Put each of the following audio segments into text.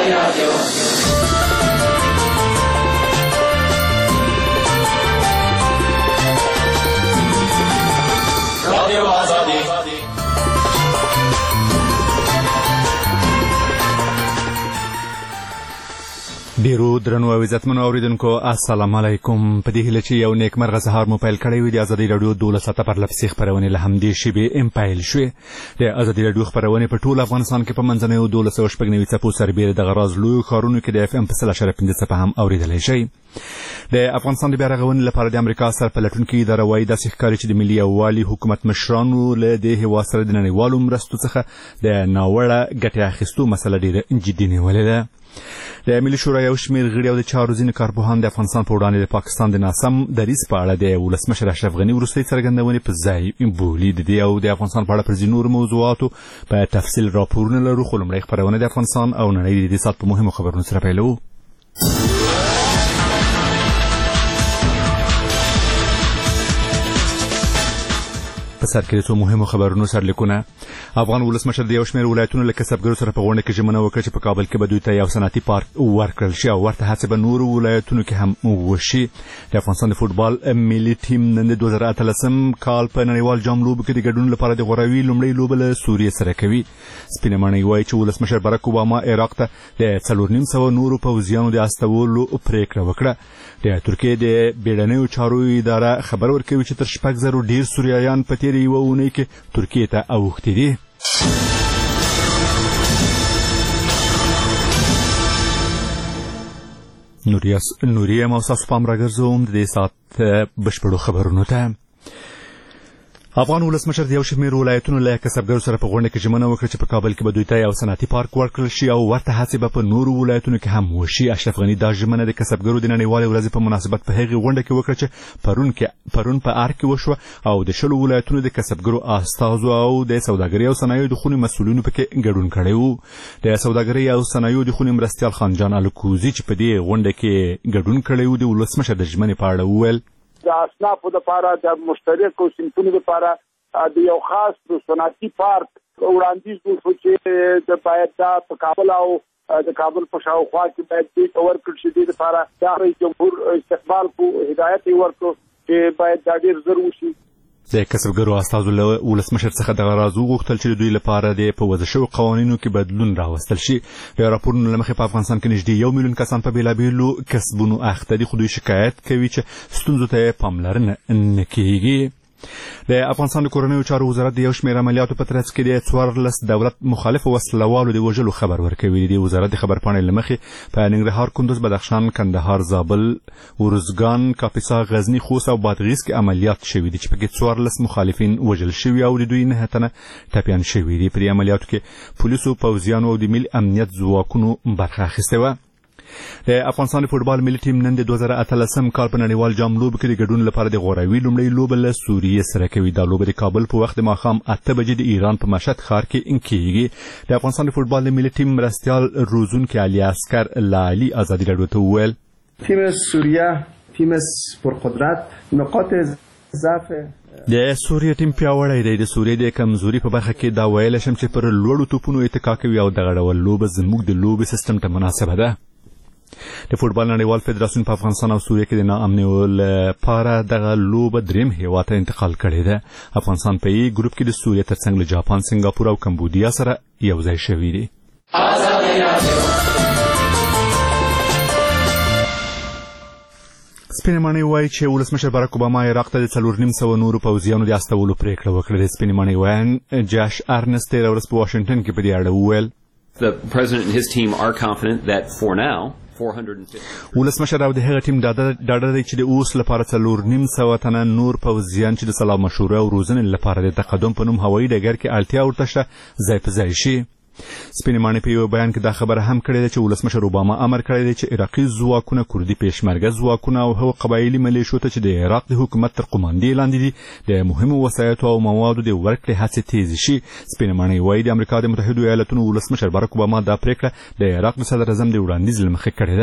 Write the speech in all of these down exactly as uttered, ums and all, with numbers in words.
ډیرو درنو او عزتمنو اوریدونکو السلام علیکم. په دې هیله چې یو نیکمرغه سهار مو پیل کړی وي. د ازادي راډیو دولس ساعته پرلپسې خپرونې له همدې شیبې ام پیل شوې. د ازادي راډیو خپرونې په ټول افغانستان کې په منځنیو دولس سوه شپږ نوي څپو سربیره د غراض لویو ښارونو کې د اف ام په سل اشاریه پنځه څپه هم اوریدلی شئ. د افغانستان د بیا رغونې لپاره د امریکا سرپلټونکې اداره وایي داسې ښکاري چې د ملي یووالي حکومت مشرانو له دې هېواد سره د نړیوالو مرستو څخه د ناوړه ګټې اخیستو مسله ډېره جدي نیولې ده. د ملي شورا یو شمېر غړي او د چارو ځینې کارپوهان د افغانستان په وړاندې د پاکستان د ناسم دریځ په اړه د ولسمشر اشرف غني وروستۍ څرګندونې په ځای بولي. د دې او د افغانستان په اړه پر ځینو نورو موضوعاتو په تفصیل راپورونه لرو، خو لومړی خپرونه د افغانستان او نړۍ د دې ساعت په مهمو خبرونو سره پیلوو. په سر کې د څو مهمو خبرونو سرلیکونه. افغان ولسمشر د یو شمېر ولایتونو له کسبګرو سره په غونډه کې ژمنه وکړه چې په کابل کې به دوی ته یو صنعتي پارک ورکړل شي او ورته هڅې به نورو ولایتونو کې هم وشي. د افغانستان د فوټبال ملي ټیم نن د دوه زره اتلسم کال په نړیوال جام لوبو کې د ګډون لپاره د غوراوي لومړۍ لوبه له سوریې سره کوي. سپینه ماڼۍ وایي چې ولسمشر باراک اوباما عراق ته د څلور نیم سوه نورو پوځیانو د استولو پرېکړه وکړه. د ترکیې د بیړنیو چارو اداره خبر ورکوي چې تر شپږ زرو ډېر سوریایان په تېره یوه اونۍ کې ترکیې ته اوښتي دي. نوري یم او ستاسو پام راګرځوم د دې ساعت بشپړو خبرونو ته. افغان ولسمشر د یو شمېر ولایتونو له کسبګرو سره په غونډه کې ژمنه وکړه چې په کابل کې به دوی ته یو صنعتي پارک ورکړل شي او ورته هڅې به په نورو ولایتونو کې هم وشي. اشرف غني دا ژمنه د کسبګرو د نړیوالې ورځې په مناسبت په هغې غونډه کې وکړه چې پرون کې پرون په ار کې وشوه او د شلو ولایتونو د کسبګرو استازو او د سوداګرۍ او صنایعو د خونې مسؤلینو پکې ګډون کړی و. د سوداګرۍ او صنایعو د خونې مرستیال خانجان الکوزي چې په دې غونډه کې ګډون کړی و د ولسمشر د ژمنې په اړه وویل د اصنافو لپاره د مشترکو صنفونو لپاره د یو خاص صنعتي پارک وړاندیز وشو چې د باید دا په کابل او د کابل په شاوخوا کې باید دې ورکړل شي. دې لپاره د رئیس جمهور استقبال کو هدایت یې ورکړو چې باید دا ډېر ژر وشي. د کسبګرو استازو له ولسمشر څخه دغه راز وغوښتل چې د دوی لپاره د په وضع شویو قوانینو کې بدلون راوستل شي. د راپورونو له مخې په افغانستان کې نږدې یو میلیون کسان په بېلابېلو کسبونو اخته دي، خو دوی شکایت کوي چې ستونزو ته پاملرنه نه کېږي. د افغانستان د کورنیو چارو وزارت د یو شمېر عملیاتو په ترڅ کې د څوارلس دولت مخالفو وسلوالو د وژلو خبر ورکوي. د وزارت د خبرپاڼې له مخې په ننګرهار، کندوز، بدخشان، کندهار، زابل، ارزګان، کاپیسا، غزني، خوست او بادغیس کې عملیات شوي دي چې پکې څوارلس مخالفین وژل شوي او د دوی نهه تنه ټپیان شوي دي. په دې عملیاتو کې پولیسو، پوځیانو او د ملي امنیت ځواکونو برخه اخیستې وه. د افغانستان د فوټبال ملي ټیم نن د دوه زره اتلسم کال په نړیوال جام لوبو کې د ګډون لپاره د غوراوي لومړۍ لوبه له سوریې سره کوي. دا لوبه د کابل په وخت د ماښام اته بجې د ایران په مشهد ښار کې کېږي. د افغانستان د فوټبال ملي ټیم مرستیال روزونکي علي اسکر لالي ازادي راډیو ته وویل تیم سوریه تیم پرقدرت نقاط ضعف د سوریه ټیم پیاوړی دی. د سوریې د کمزوري په برخه کې دا ویلی شم چې پر لوړو توپونو اتکا کوي او دغه ډول لوبه زموږ د لوبې سیستم ته مناسبه ده. د فوټبال نړیوال فدراسیون په افغانستان او سوریه کې د ناامنیو لپاره دغه لوبه دریم هېواد ته انتقال کړې ده. افغانستان په یې ګروپ کې د سوریه ترڅنګ له جاپان، سنګاپور او کمبودیا سره یو ځای شوي دي. سپینې ماڼۍ وایي چې ولسمشر باراک اوباما عراق ته د څلور نیم سوه نورو پوځیانو د استولو پرېکړه وکړه. د سپینې ماڼۍ ویان جاش ارنست تېره ورځ په واشنګټن کې په دې اړه وویل The president and his team are confident that for now ولسمشر او د هغه ټیم ډاډه دی چې د اوس لپاره څلور نیم سوه تنه نور پوځیان چې د سلا مشورې او روزنې لپاره د تقدم په نوم هوایي ډګر کې اړتیا ورته شته ځای په ځای شي. سپینې ماڼۍ په یو بیان کې دا خبره هم کړې ده چې ولسمشر اوباما امر کړی دی چې عراقي ځواکونه، کردي پېشمرګه ځواکونه او هغو قبایلي ملیشو ته چې د عراق د حکومت تر قماندې لاندې دي د مهمو وسایطو او موادو د ورکړې هڅې تیزې شي. سپینې ماڼۍ وایي د امریکا د متحدو ایالتونو ولسمشر باراک اوباما دا پرېکړه د عراق د صدراعظم د وړاندیز له مخې کړې ده.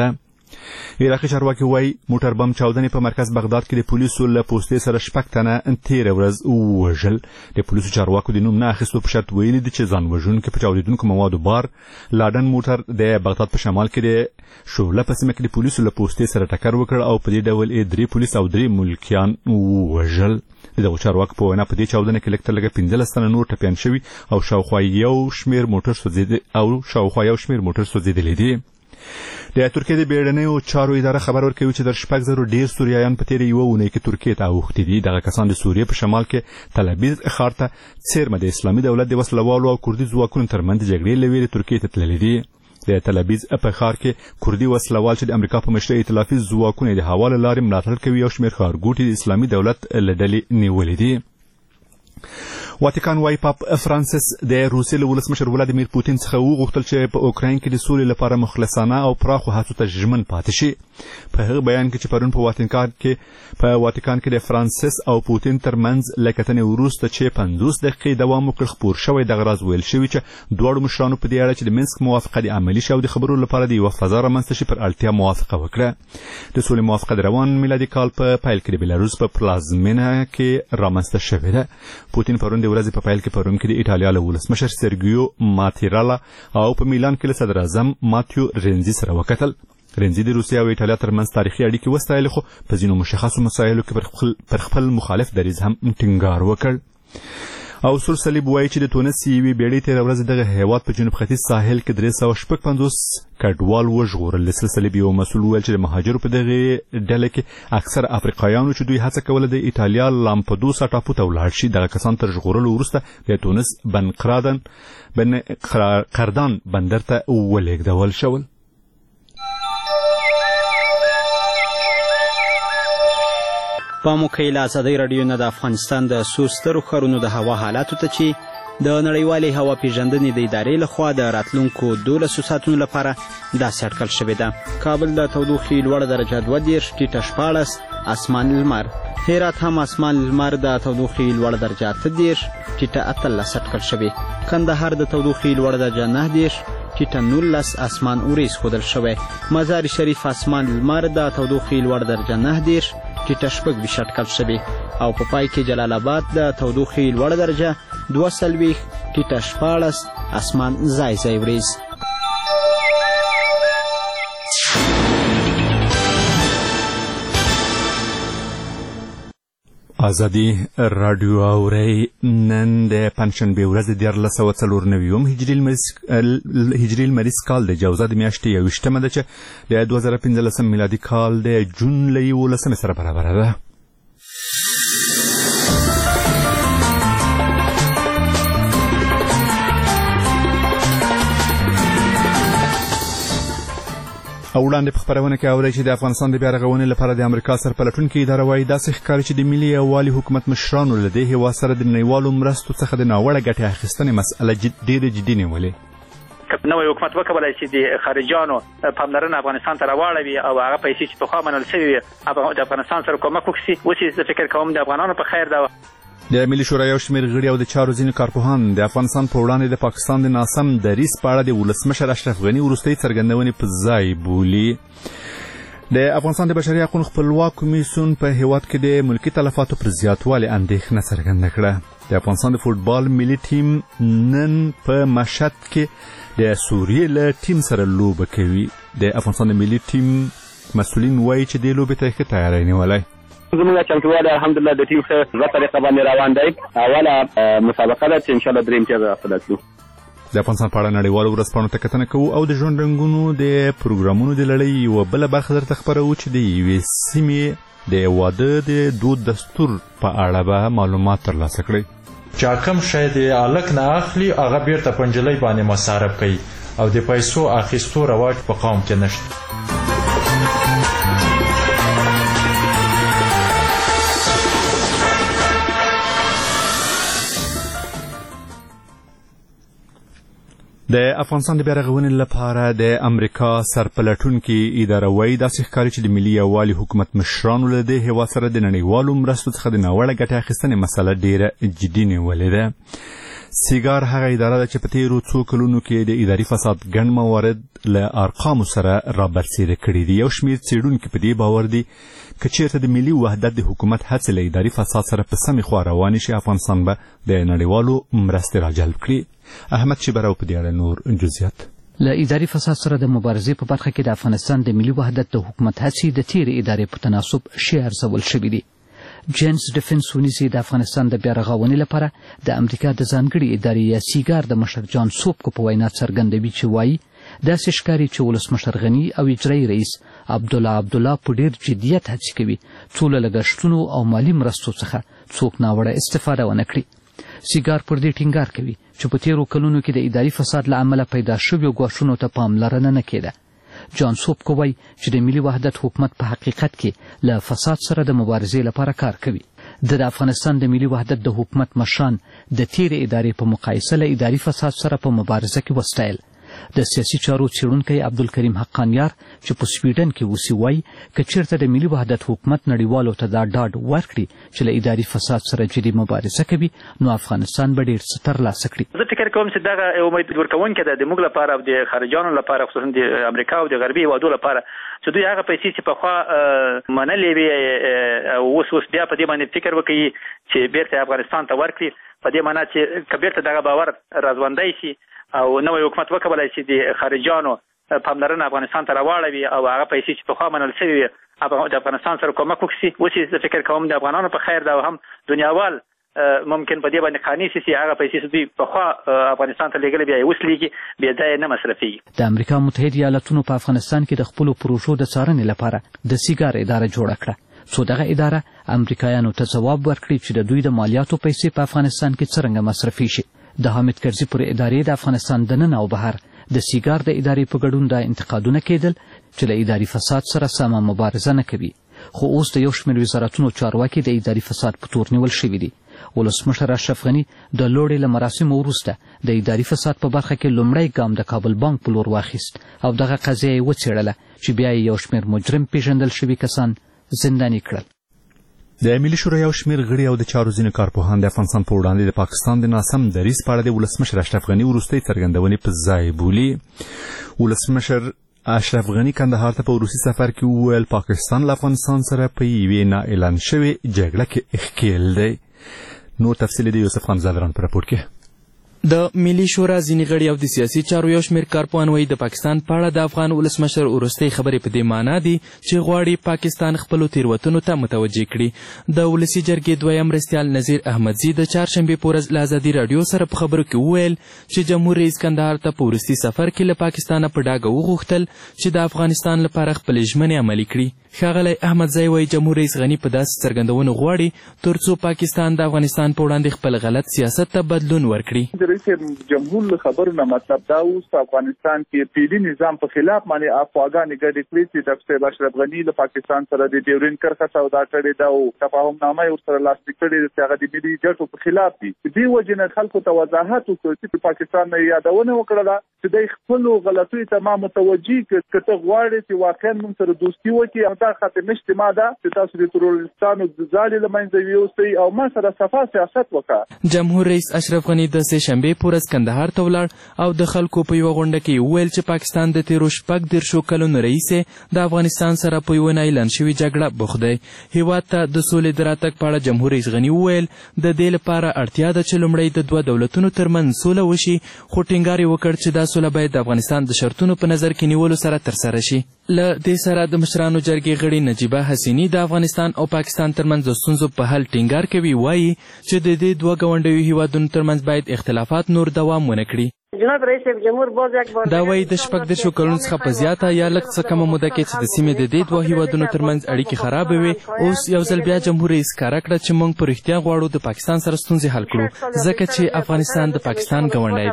عراقي چارواکي وایي موټر بم چاودنې په مرکز بغداد کې د پولیسو له پوستې سره شپږ تنه تېره ورځ ووژل. د پولیسو چارواکو د نوم نه اخیستو په شرط ویلي دي چې ځان وژونکي په چاودېدونکو موادو بار لاډن موټر د بغداد په شمال کې د شعله په سیمه کې د پولیسو له پوستې سره ټکر وکړ او په دې ډول یې درې پولیس او درې ملکیان ووژل. د دغو چارواکو په وینا په دې چاودنه کې لږ تر لږه پنځلس تنه نور ټپیان شوي او شاوخوا یو شمېر موټر سوځېدلی او شاوخوا یو شمېر موټر سوځېدلی دي. د ترکیې د بیړنیو چارو اداره خبر ورکوي چې تر شپږ زرو ډېر سوریایان په تېره یوه اونۍ کې ترکیې ته اوښتي دي. دغه کسان د سوریې په شمال کې تل ابیب ښار ته څیرمه د اسلامي دولت د وسلوالو او کردي ځواکونو ترمنځ جګړې له ویرې ترکیې ته تللي دي. د تل ابیب په ښار کې کردي وسلوال چې د امریکا په مشرۍ ائتلافي ځواکونه د هوا له لارې ملاتړ کوي او شمېر ښارګوټي د اسلامي دولت له ډلې نیولي دي. واتیکان وايي پاپ فرانسیس د روسیې له ولسمشر ولادیمیر پوتین څخه وغوښتل چې په اوکراین کې د سولې لپاره مخلصانه او پراخو هڅو ته ژمن پاتې شي. په هغه بیان کې چې پرون په واتیکان کې په واتیکان کې د فرانسیس او پوتین ترمنځ له کتنې وروسته چې پنځوس دقیقې دوام وکړ خپور شوی دغه راز ویل شوي چې دواړو مشرانو په دې اړه چې د منسک موافقه د عملي شي او د خبرو لپاره د یوه فضا رامنځته شي پر اړتیا موافقه وکړه. د سولې موافقه د روان میلادي کال په پیل کې د بیلاروس په پلازمینه کې رامنځته شوې ده. پوتین پرون د ورځې په پیل کې په روم کې د ایټالیا له ولسمشر سرګیو ماتیرالا او په میلان کې له صدر اعظم ماتیو رینزي سره وکتل. رینزي د روسیې او ایټالیا ترمنځ تاریخي اړیکې وستایلې خو په ځینو مشخصو مسایلو کې پر خپل مخالف دریځ هم ټینګار وکړ. او سور صلیب وایي چې د تونس یوې بیړۍ تېره ورځ دغه هېواد په جنوب ختیځ ساحل کې درې سوه شپږ پنځوس کډوال وژغورل. د سور صلیب یو مسؤل وویل چې د مهاجرو په دغې ډله کې اکثر افریقایانو چې دوی هڅه کوله د ایټالیا لامپدوسا ټاپو ته ولاړ شي. دغه کسان تر ژغورلو وروسته د تونس بن قردان بن قردان بندر ته ولېږدول شول. پام وکړئ له ازادۍ راډیو نه د افغانستان د څو سترو ښارونو د هوا حالاتو ته چې د نړیوالې هوا پیژندنې د ادارې لخوا د راتلونکو دولسو ساعتونو لپاره داسې اټکل شوې ده. کابل د تودوخې لوړه درجه دوه دېرش، ټیټه شپاړس، اسمان لمر. هرات هم اسمان لمر د تودوخې لوړه درجه اته دېرش، ټیټه اتلس اټکل شوې. کندهار د تودوخې لوړه درجه نهه دېرش، ټیټه نولس، اسمان اوریز ښودل شوی. مزار شریف اسمان لمر د تودوخې لوړه درجه نهه دېرش، ټیټه شپږ ویشت اټکل شوې. او په پای کې جلال آباد د تودوخې لوړه درجه دوه څلوېښت، ټیټه شپاړس، اسمان ځای ځای وریځ. ازادي راډیو اورئ. نن د پنجشنبې ورځ د دیارلس سوه څلور نوي هجري لمریز کال د جوزا د میاشتې یوویشتمه ده چې د دوه زره پنځلسم میلادي کال د جون له یولسمې سره برابره ده. او وړاندې په خپرونه کې اورئ چې د افغانستان د بیا رغونې لپاره د امریکا سرپلټونکې اداره وایي داسې ښکاري چې د ملي یووالي حکومت مشرانو له دې هېواد سره د نړیوالو مرستو څخه د ناوړه ګټې اخیستنې مسئله ډېره جدي نیولې. نوی حکومت وکولای چې د خارجیانو پاملرنه افغانستان ته راواړوي او هغه پیسې چې پخوا منل شوي وي د افغانستان سره کومک وکړي. اوس زه فکر کوم د افغانانو په خیر ده. د ملي شورا یو شمېر غړي او د چارو ځینې کارپوهان د افغانستان په وړاندې د پاکستان د ناسم دریځ په اړه د ولسمشر اشرف غني وروستۍ څرګندونې په ځای بولي. د افغانستان د بشري حقوقو خپلواک کمیسیون په هېواد کې د ملکي تلفاتو پر زیاتوالي اندېښنه څرګنده کړه. د افغانستان د فوټبال ملي ټیم نن په مشهد کې د سوریې له ټیم سره لوبه کوي. د افغانستان د ملي ټیم مسؤلین وایي چې دې لوبې ته یې ښه تیاری نیولی. زموږ چمتووالی الحمدلله د ټیم ښه په طریقه باندې روان دی. اوله مسابقه ده چې انشاءالله درې امتیازه حاصله کړو. د افغانستان په اړه نړیوالو ورځپاڼو ته کتنه کوو او د ژوند رنګونو د پروګرامونو د لړۍ یوه بله برخه درته خپروو چې د یوې سیمې د واده د دود دستور په اړه به معلومات ترلاسه کړئ. چا کوم شی د هلک نه اخلي هغه بیرته په نجلۍ باندې مصارف کوي او د پیسو اخیستو رواج په قوم کې نشته. د افغانستان د بیا رغونې لپاره د امریکا سرپلټونکې اداره وایي داسې ښکاري چې د ملي یووالي حکومت مشرانو له دې هېواد سره د نړیوالو مرستو څخه د ناوړه ګټې اخیستنې مسله ډېره جدي نیولې ده. سیګار هغه اداره ده چې په تیرو څو کلونو کې د اداري فساد ګڼ موارد له ارقامو سره رابرسېره کړي دي. یو شمېر څېړونکي په دې باور دي که چېرته د ملي وحدت د حکومت هڅې له اداري فساد سره په سمې خوا روانې شي، افغانستان به د نړیوالو مرستې راجلب کړي. احمد شیبرو په دې اړه نور جزئیات. له اداري فساد سره د مبارزې په برخه کې د افغانستان د ملي وحدت د حکومت هڅې د تیرې ادارې په تناسب ښې ارزول شوي دي. جینز ډیفنس ونیسي د افغانستان د بیا رغونې لپاره د امریکا د ځانګړي ادارې یا سیګار د مشر جان سوبکو په وینا څرګندوي چې وایي داسې ښکاري چې ولسمشر غني او اجرایي رئیس عبدالله عبدالله په ډېر جدیت هڅې کوي څو له لګښتونو او مالي مرستو څخه څوک ناوړه استفاده ونه کړي. سیګار پر دې ټینګار کوي چې په تیرو کلونو کې د اداري فساد له امله پیدا شویو ګواښونو ته پاملرنه نه کېده. جان سوبکو وایي چې د ملي وحدت حکومت په حقیقت کې له فساد سره د مبارزې لپاره کار کوي. د افغانستان د ملي وحدت د حکومت مشران د تیرې ادارې په مقایسه له اداري فساد سره په مبارزه کې وستایل. د سیاسي چارو څېړونکی عبدالکریم حقانیار چې په سویډن کې اوسي وایي که چېرته د ملي وحدت حکومت نړیوالو ته دا ډاډ ورکړي چې له اداري فساد سره جدي مبارزه کوي، نو افغانستان به ډېر څه ترلاسه کړي. زه فکر کوم چې دغه امید ورکوونکی ده د موږ لپاره او د خارجیانو لپاره، خصوصا د امریکا او د غربي هېوادو لپاره، چې دوی هغه پیسې چې پخوا منلې وي او اوس اوس بیا په دې باندې فکر وکړي چې بیرته افغانستان ته ورکړي، په دې معنا چې که بیرته دغه باور راژوندی شي او نوی حکومت وکولای شي د خارجیانو پاملرنه افغانستان ته راواړوي او هغه پیسې چې پخوا منل شوي وي د افغانستان سره کومک وکړي. اوس زه فکر کوم د افغانانو په خیر ده او هم دنیاوال ممکن په دې باندې قانع شي هغه پیسې چې دوی پخوا افغانستان ته لېږلې بیا یې اوس لېږي بې ځایه نه مصرفېږي. د امریکا متحد ایالتونو په افغانستان کې د خپلو پروژو د څارنې لپاره د سیګار اداره جوړه کړه، څو دغه اداره امریکایانو ته ځواب ورکړي چې د دوی د مالیاتو پیسې په افغانستان کې څرنګه مصرفي شي. د حامد کرزي پر ادارې د افغانستان دننه او بهر د سیګار د ادارې په ګډون دا انتقادونه کېدل چې له اداري فساد سره سمه مبارزه نه کوي. خو اوس د یو شمېر وزارتونو چارواکي د اداري فساد په تور نیول شوي دي. ولسمشر اشرف غني د لوړې له مراسمو وروسته د اداري فساد په برخه کې لومړی ګام د کابل بانک په لور واخیست او دغه قضیه یې وڅېړله چې بیا یې یو شمېر مجرم پیژندل شوي کسان زنداني کړل. د ملي شورا یو شمېر غړي او د چارو ځینې کارپوهان د افغانستان په وړاندې د پاکستان د ناسم دریځ په اړه د ولسمشر اشرف غني وروستۍ څرګندونې په ځای بولي. ولسمشر اشرف غني کندهار ته په وروستي سفر کې وویل پاکستان له افغانستان سره په یوې نا اعلان شوې جګړه کې ښکېل دی. نور تفصیل د یوسف خان زادران په راپور کې. د ملي شورا ځینې غړي او د سیاسي چارو یو شمېر کارپوهان وایي د پاکستان په اړه د افغان ولسمشر وروستۍ خبرې په دې معنا دي چې غواړي پاکستان خپلو تېروتنو ته متوجه کړي. د ولسي جرګې دویم مرستیال نظیر احمدزي د چهارشنبې په ورځ له ازادي راډیو سره په خبرو کې وویل چې جمهور رئیس کندهار ته په وروستي سفر کې له پاکستانه په ډاګه وغوښتل چې د افغانستان لپاره خپلې ژمنې عملي کړي. ښاغلی احمدزی وایي جمهور رئیس غني په داسې څرګندونو غواړي تر څو پاکستان د افغانستان په وړاندې خپل غلط سیاست ته بدلون ورکړي. رئیس جمهور له خبرو نه مطلب دا اوس په افغانستان کې پیلي نظام په خلاف باندې افواګانې ګډې کړې چې د ډاکټر اشرف غني له پاکستان سره د ډیورین کرښه سودا کړې ده او تفاهم نامه یې ورسره لاسلیک کړې ده چې هغه د ملي ګټو په خلاف دي. دې وجې نه خلکو ته وضاحت وکړ چې پاکستان نه یادونه وکړله چې د خپلو غلطیو ته ما متوجي کړ که ته غواړې چې واقعا موږ سره دوستي وکړي او دا خاتمه اجتماع ده چې تاسو د تروریستانو د ځالې له منځه یوسئ او ما سره صفا سیاست وکړه. جمهور رئیس اشرف غني د سه شنبې په ورځ کندهار ته ولاړ او د خلکو په یوه غونډه کې وویل چې پاکستان د تېرو شپږ دېرشو کلونو راهیسې د افغانستان سره په یوه نه اعلان شوې جګړه بوخت دی. هېواد ته د سولې د راتګ په اړه جمهور رئیس غني وویل د دې لپاره اړتیا ده چې لومړی د دوه دولتونو ترمنځ سوله وشي، خو ټینګار یې وکړ چې دا سوله باید د افغانستان د شرطونو په نظر کې نیولو سره ترسره شي. له دې سره د مشرانو جرګې غړي نجیبه حسیني د افغانستان او پاکستان ترمنځ د ستونزو په حل ټینګار کوي، وایي چې د دې دوه ګاونډیو هېوادونو ترمنځ باید اختلافات نور دوام ونه کړي. جناب رئیس جمهور باز یک بار دا وایي د شپږ دېرشو کلونو څخه په زیاته یا لږ څه کمه موده کې چې د سیمې د دې دوه هېوادونو ترمنځ اړیکې خرابې وې، اوس یو ځل بیا جمهور رئیس ښکاره کړه چې موږ په رښتیا غواړو د پاکستان سره ستونزې حل کړو ځکه چې افغانستان د پاکستان ګاونډی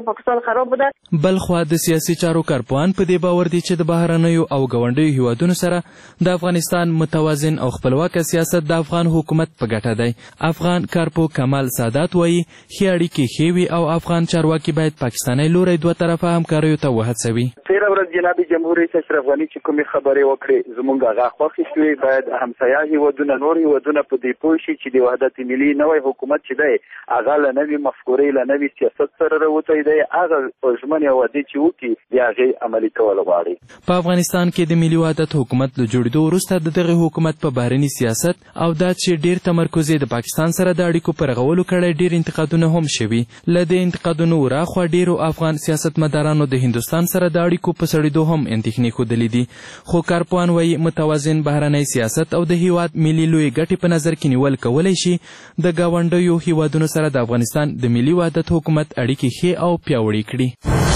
دی. بل خوا د سیاسي چارو کارپوهان په دې باور دي چې د بهرنیو او ګاونډیو هېوادونو سره د افغانستان متوازن او خپلواکه سیاست د افغان حکومت په ګټه دی. افغان کارپو کمال سادات وایي ښې اړیکې ښې وي او افغان چارواکي باید پاکستاني لوري دوه طرفه همکاریو ته وهڅوي. تیره ورځ جناب جمهور رئیس اشرف غني چې کومې خبرې وکړې زموږ هغه خوښې شوې. باید همسایه هیوادونه نور هیوادونه په دې پوه شي چې د وحدت ملي نوی حکومت چې دی هغه له نوې مفکورې له نوي سیاست سره راوتی دی. هغه ژمنې او وعدې چې وکړي د هغې عملي کول غواړي. په افغانستان کې د ملي وحدت حکومت له جوړېدو وروسته د دغه حکومت په بهرني سیاست او دا چې ډېر تمرکز د پاکستان سره د اړیکو په رغولو کړی ډېر انتقادونه هم شوي. له دې انتقادونو وراخوا ډېرو افغان سیاستمدارانو د هندوستان سره د اړیکو په سړېدو هم اندېښنې ښودلې دي. خو کارپوهان وایي متوازن بهرنی سیاست او د هیواد ملي لویې ګټې په نظر کې نیول کولی شي د ګاونډیو هیوادونو سره د افغانستان د ملي وحدت حکومت اړیکې ښې او پیاوړې کړي.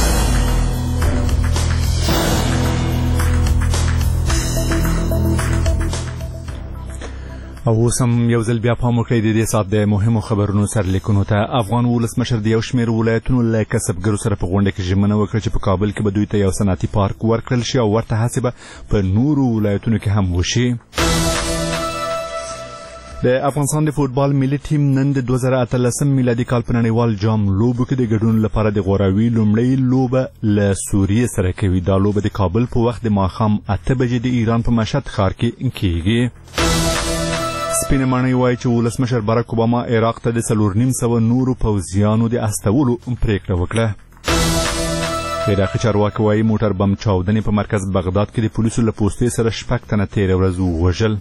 او اوس هم یو ځل بیا پام وکړئ د دې ساعت د مهمو خبرونو سرلیکونو ته. افغان ولسمشر د یو شمېر ولایتونو له کسبګرو سره په غونډه کې ژمنه وکړه چې په کابل کې به دوی ته یو صنعتي پارک ورکړل شي او ورته هڅې به په نورو ولایتونو کې هم وشي. د افغانستان د فوټبال ملي ټیم نن د دوه زره اتلسم میلادي کال په نړیوال جام لوبو کې د ګډون لپاره د غوراوي لومړۍ لوبه له سوریې سره کوي. دا لوبه د کابل په وخت د ماښام اته بجې د ایران په مشهد ښار کې کیږي. سپینه ماڼۍ وایي چې ولسمشر باراک اوباما عراق ته د څلور نیم سوه نورو پوځیانو د استولو پریکړه وکړه. عراقي چارواکي وایي موټر بم چاودنې په مرکز بغداد کې د پولیسو له پوستې سره شپږ تنه تېره ورځ ووژل.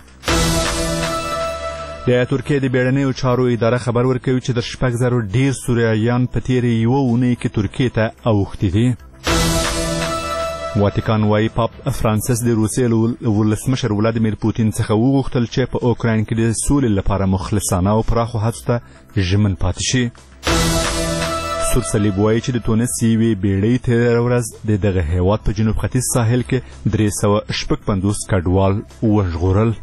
د ترکیې د بیړنیو چارو اداره خبر ورکوي چې د شپږ زرو ډېر سوریایان په تېرې یوه اونۍ کې ترکیې ته اوښتي دي. واتیکان وایي پاپ فرانسیس د روسیې ولسمشر ولادیمیر پوتین څخه وغوښتل چې په اوکراین کې د سولې لپاره مخلصانه او پراخو هڅو ته ژمن پاتې شي. سور صلیب وایي چې د تونس یوې بیړۍ تېره ورځ د دغه هېواد په جنوب ختیځ ساحل کې درې سوه شپږ پنځوس کډوال وژغورل.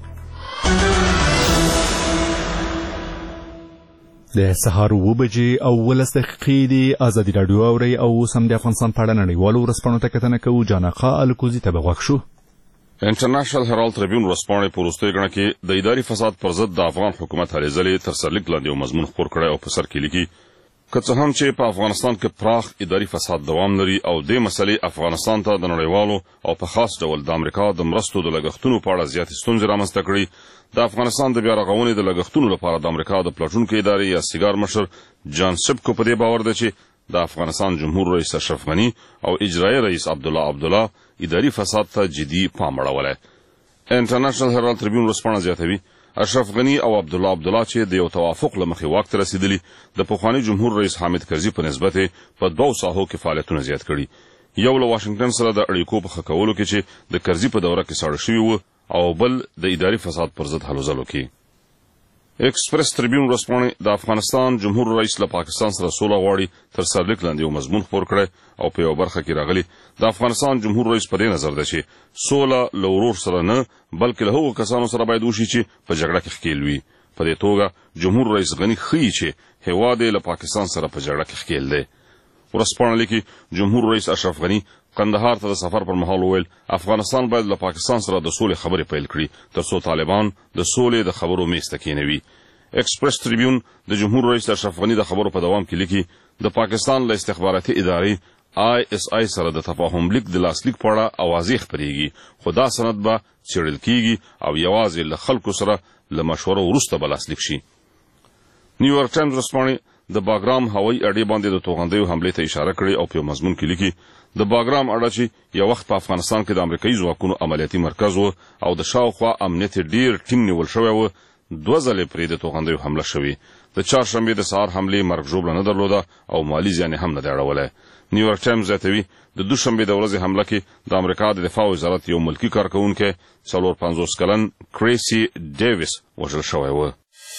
د سهار اوه بجې او ولس دقیقې دي. ازادي راډیو اورئ او اوس هم د افغانستان په اړه نړیوالو ورځپاڼو ته کتنه کوو. جانقا الکوزي ته به غوږ شو. انټرنیشنل هرالد ټریبیون ورځپاڼې په وروستۍ ګڼه کې د اداري فساد پر ضد د افغان حکومت هلې ځلې تر سرلیک لاندې یو مضمون خپور کړی او په سر کې لیکي که څه هم چې په افغانستان کې پراخ اداري فساد دوام لري او دې مسلې افغانستان ته د نړیوالو او په خاص ډول د امریکا د مرستو د لګښتونو په اړه زیاتې ستونزې رامنځته کړي. د افغانستان د بیا رغونې د لګښتونو لپاره د امریکا د پلټونکو ادارې یا سیګار مشر جان سبکو په دې باور ده چې د افغانستان جمهور رئیس اشرف غني او اجرایي رئیس عبدالله عبدالله اداري فساد ته جدي پام اړولی. انټرنیشنل هرالد ټریبیون ورځپاڼه زیاتوي اشرف غني او عبدالله عبدالله چې د یو توافق له مخې واک ته رسېدلي د پخواني جمهور رئیس حامد کرزي په نسبت په دوو ساحو کې فعالیتونه زیات کړي. یو له واشنګټن سره د اړیکو په ښه کولو کې چې د کرزي په دوره کې ساړه شوي وو او بل د اداري فساد پر ضد هلو ځلو کې. ایکسپریس ټریبیون ورځپاڼې د افغانستان جمهور رئیس له پاکستان سره سوله غواړي تر سرلیک لاندې یو مضمون خپور کړی او په یوه برخه کې راغلی د افغانستان جمهور رئیس په دې نظر ده چې سوله له ورور سره نه بلکې له هغو کسانو سره باید وشي چې په جګړه کې ښکیل وي. په دې توګه جمهور رئیس غني ښیي چې هېواد یې له پاکستان سره په جګړه کې ښکیل دی. ورځپاڼه لیکي جمهور رئیس اشرف غني قندهار ته د سفر پر مهال وویل افغانستان باید له پاکستان سره د سولې خبرې پیل کړي تر څو طالبان د سولې د خبرو میز ته کېنوي. ایکسپریس ټریبیون د جمهور رئیس اشرف غني د خبرو په دوام کې لیکي د پاکستان له استخباراتي ادارې آی اس آی سره د تفاهم لیک د لاسلیک په اړه اوازې خپرېږي خو دا سند به څېړل کېږي او یوازې له خلکو سره له مشورو وروسته به لاسلیک شي. نیویارک ټایمز ورځپاڼې د باګرام هوایي اډې باندې د توغندیو حملې ته اشاره کړې او په مضمون کې لیکي د باګرام اډه چې یو وخت په افغانستان کې د امریکایي ځواکونو عملیاتي مرکز و او د شاوخوا امنیت ډیر ټینګ نیول شوی و دوه ځلې پرې د توغندیو حمله شوې. د چهارشنبې د سهار حملې مرګ ژوبله نه درلوده او مالي زیان هم نه دی اړولی. نیویارک ټایمز زیاتوي د دوشنبې د ورځې حمله کې د امریکا د دفاع وزارت یو ملکي کارکوونکی څلور پنځوس کلن کریسي ډیویس وژل شوی و.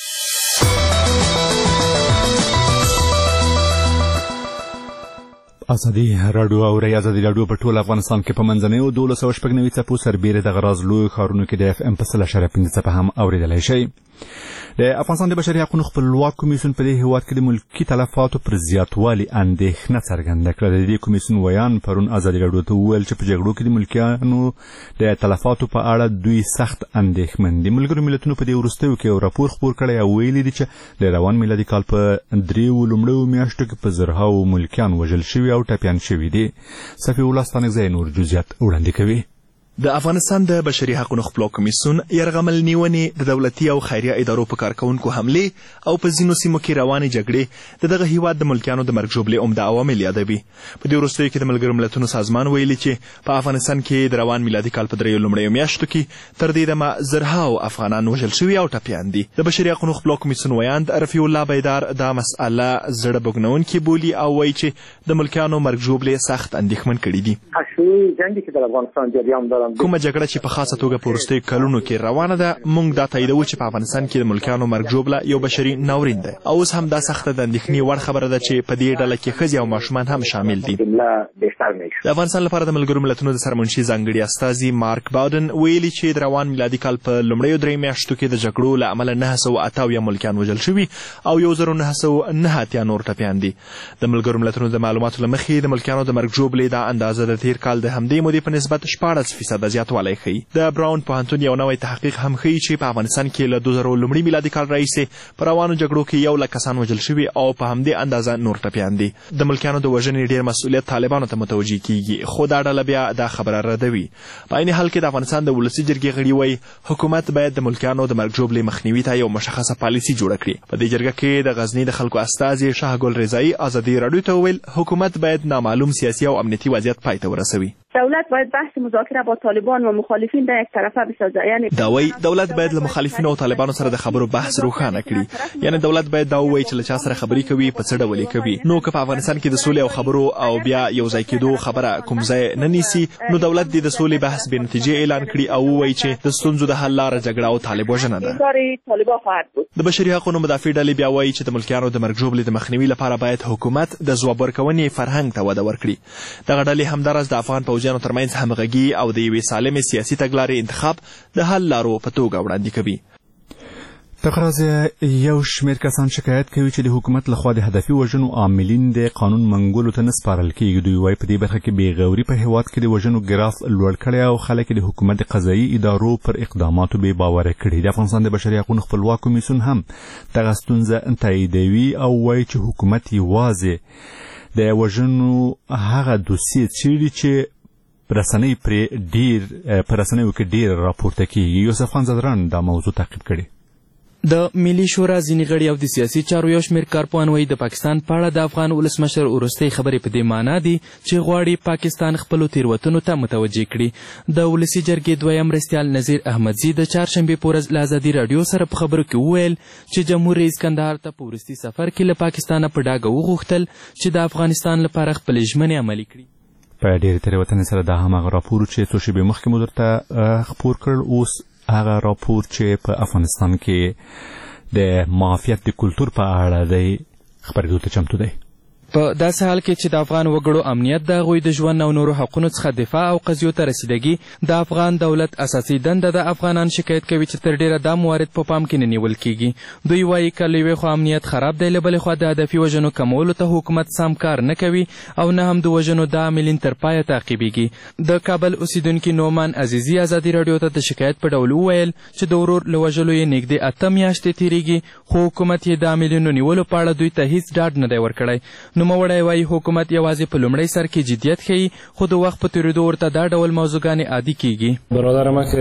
ازادي راډیو او ری ازادي راډیو په ټول افغانستان کې په منځنیو دولس سوه شپږ نوي څپو سربیرې د غراز لوی ښارونو کې د اف ام په سل اشاریه پنځه څپه هم اورېدلی شئ. د افغانستان د بشري حقونو خپلواک کمیسیون په دې هېواد کې د ملکي تلفاتو پر زیاتوالي اندېښنه څرګنده کړه. د دې کمیسیون ویان پرون ازادي راډیو ته وویل چې په جګړو کې د ملکیانو د تلفاتو په اړه دوی سخت اندېښمن دي. ملګرو ملتونو په دې وروستیو کې یو راپور خپور کړی او ویلي دي چې د روان میلادي کال په دریو لومړیو میاشتو کې په زرهاوو ملکیان وژل شوي او او ټپیان شوي دي. صفي الله ستانکزی نور جزئیات وړاندې کوي. د افغانستان د بشري حقوقو خپلو کمیسیون یرغمل نیونې د دولتي او خیریه ادارو په کارکونکو حملې او په ځینو سیمو کې روانې جګړې د دغه هیواد د ملکیانو د مرګ ژوبلې عمده عوامل یادوي. په دې وروستیو کې د ملګرو ملتونو سازمان ویلي چې په افغانستان کې د روان میلادي کال په دریو لومړیو میاشتو کې تر دې دمه زرهاو افغانان وژل شوي او ټپیان دي. د بشري حقوقو خپلو کمیسیون ویاند رفیع الله بیدار دا مسأله زړه بوږنونکې بولي او وایي چې د ملکیانو مرګ ژوبلې سخت اندېښمن کړي دي. کومه جګړه چې په خاصه توګه په وروستیو کلونو کې روانه ده موږ دا تاییدوو چې په افغانستان کې د ملکیانو مرګ ژوبله یو بشري ناورین دی او اوس هم دا سخته د اندېښنې وړ خبره ده چې په دې ډله کې ښځې او ماشومان هم شامل دي. د افغانستان لپاره د ملګرو ملتونو د سرمنشي ځانګړي استازي مارک باودن ویلي چې د روان میلادي کال په لومړیو درې میاشتو کې د جګړو له امله نهه سوه اته اویا ملکیان وژل شوي او یو زر نهه سوه نهه اتیا نور ټپیان دي. د ملګرو ملتونو د معلوماتو له مخې د ملکیانو د مرګ ژوبلې دا اندازه د تیر کال د همدې مودې په نسبت شپاړس فیصده زیاتوالی ښیي. د براون پوهنتون یو نوی تحقیق هم ښیي چې په افغانستان کې له دوه زره لومړي میلادي کال راهیسې په روانو جګړو کې یو لک کسان وژل شوي او په همدې اندازه نور ټپیان دي. د ملکیانو د وژنې ډېر مسؤلیت طالبانو ته متوجه کیږي خو دا ډله بیا دا خبره ردوي. په عین حال کې د افغانستان د ولسي جرګې غړي وایي حکومت باید د ملکیانو د مرګ ژوبلې مخنیوي ته یو مشخصه پالیسي جوړه کړي. په دې جرګه کې د غزني د خلکو استازي شاهګل رضایي ازادي راډیو ته وویل حکومت باید نامعلوم سیاسي او امنیتي وضعیت پای ته ورسوي. دولت باید بحث مذاکره با طالبان و مخالفین در یک طرفه بسازه. یعنی دا وایي دولت باید له مخالفینو او طالبانو سره د خبرو بحث روښانه کړي. یعنی دولت باید دا ووایي چې له چا سره خبرې کوي په څه ډول یې کوي. نو که په افغانستان کې د سولې او خبرو او بیا یو ځای کېدو خبره کوم ځای نه نیسي نو دولت دې د سولې بحث بې نتیجې اعلان کړي او ووایي چې د ستونزو د حل لاره جګړه او طالب وژنه ده. د بشري حقوقو مدافع ډلې بیا وایي چې د ملکیانو د مرګ ژوبلې د مخنیوي لپاره باید حکومت د ځواب ورکونې فرهنګ ته وده ورکړي. دغه ډلې همداراز د افغان پوځیانو ترمنځ همغږي او د یوې سالمې سیاسي تګلارې انتخاب د حل لارو په توګه وړاندې کوي. تقراز یو شمېر کسان شکایت کوي چې د حکومت لخوا د هدفي وژنو عاملین د قانون منګولو ته نه سپارل کېږي. دوی وایي په دې برخه کې بې غوري په هېواد کې د وژنو ګراف لوړ کړی او خلک د حکومت د قضایي ادارو پر اقداماتو بې باوره کړي. د افغانستان د بشري حقوقو خپلواک کمیسیون هم دغه ستونزه تاییدوي او وایي چې حکومت یوازې د وژنو هغه دوسیې څېړي چې رسنۍ پرې ډېر په رسنیو کې ډېر راپورته کېږي. یوسف خان زدران دا موضوع تعقیب کړې. د ملي شورا ځینې غړي او د سیاسي چارو یو شمېر کارپوهان وایي د پاکستان په اړه د افغان ولسمشر وروستۍ خبرې په دې معنا دي چې غواړي پاکستان خپلو تېروتنو ته متوجه کړي. د ولسي جرګې دویم مرستیال نظیر احمدزي د چهارشنبې په ورځ له ازادي راډیو سره په خبرو کې وویل چې جمهور رئیس کندهار ته په وروستي سفر کې له پاکستانه په ډاګه وغوښتل چې د افغانستان لپاره خپلې ژمنې عملي کړي. په ډېرې تېروتنې سره دا هماغه راپور چې څو شېبې مخکې مو درته خپور کړل اوس هغه راپور چې په افغانستان کې د معافیت د کلتور په اړه دی خبرېدو ته چمتو دی. په داسې حال کې چې د افغان وګړو امنیت د هغوی د ژوند او نورو حقونو څخه دفاع او قضیو ته رسیدګي د افغان دولت اساسي دنده ده. افغانان شکایت کوي چې تر ډیره دا موارد په پام کې نه نیول کیږي. دوی وایي که له یوې خوا امنیت خراب دی له بلې خوا د هدفي وژنو کمولو ته حکومت سم کار نه کوي او نه هم د وژنو دا عاملین تر پایه تعقیبیږي. د کابل اوسیدونکي نومان عزیزي ازادي راډیو ته د شکایت په ډول وویل چې د ورور له وژلو یې نږدې اته میاشتې تېرېږي خو حکومت یې د عاملینو نیولو په اړه دوی ته هیڅ ډاډ نه دی ورکړی. نوموړی وایي حکومت یوازې په لومړی سر کې جدیت ښیي خو د وخت په تېرېدو ورته دا ډول موضوعګانې عادي کیږي. برادر ما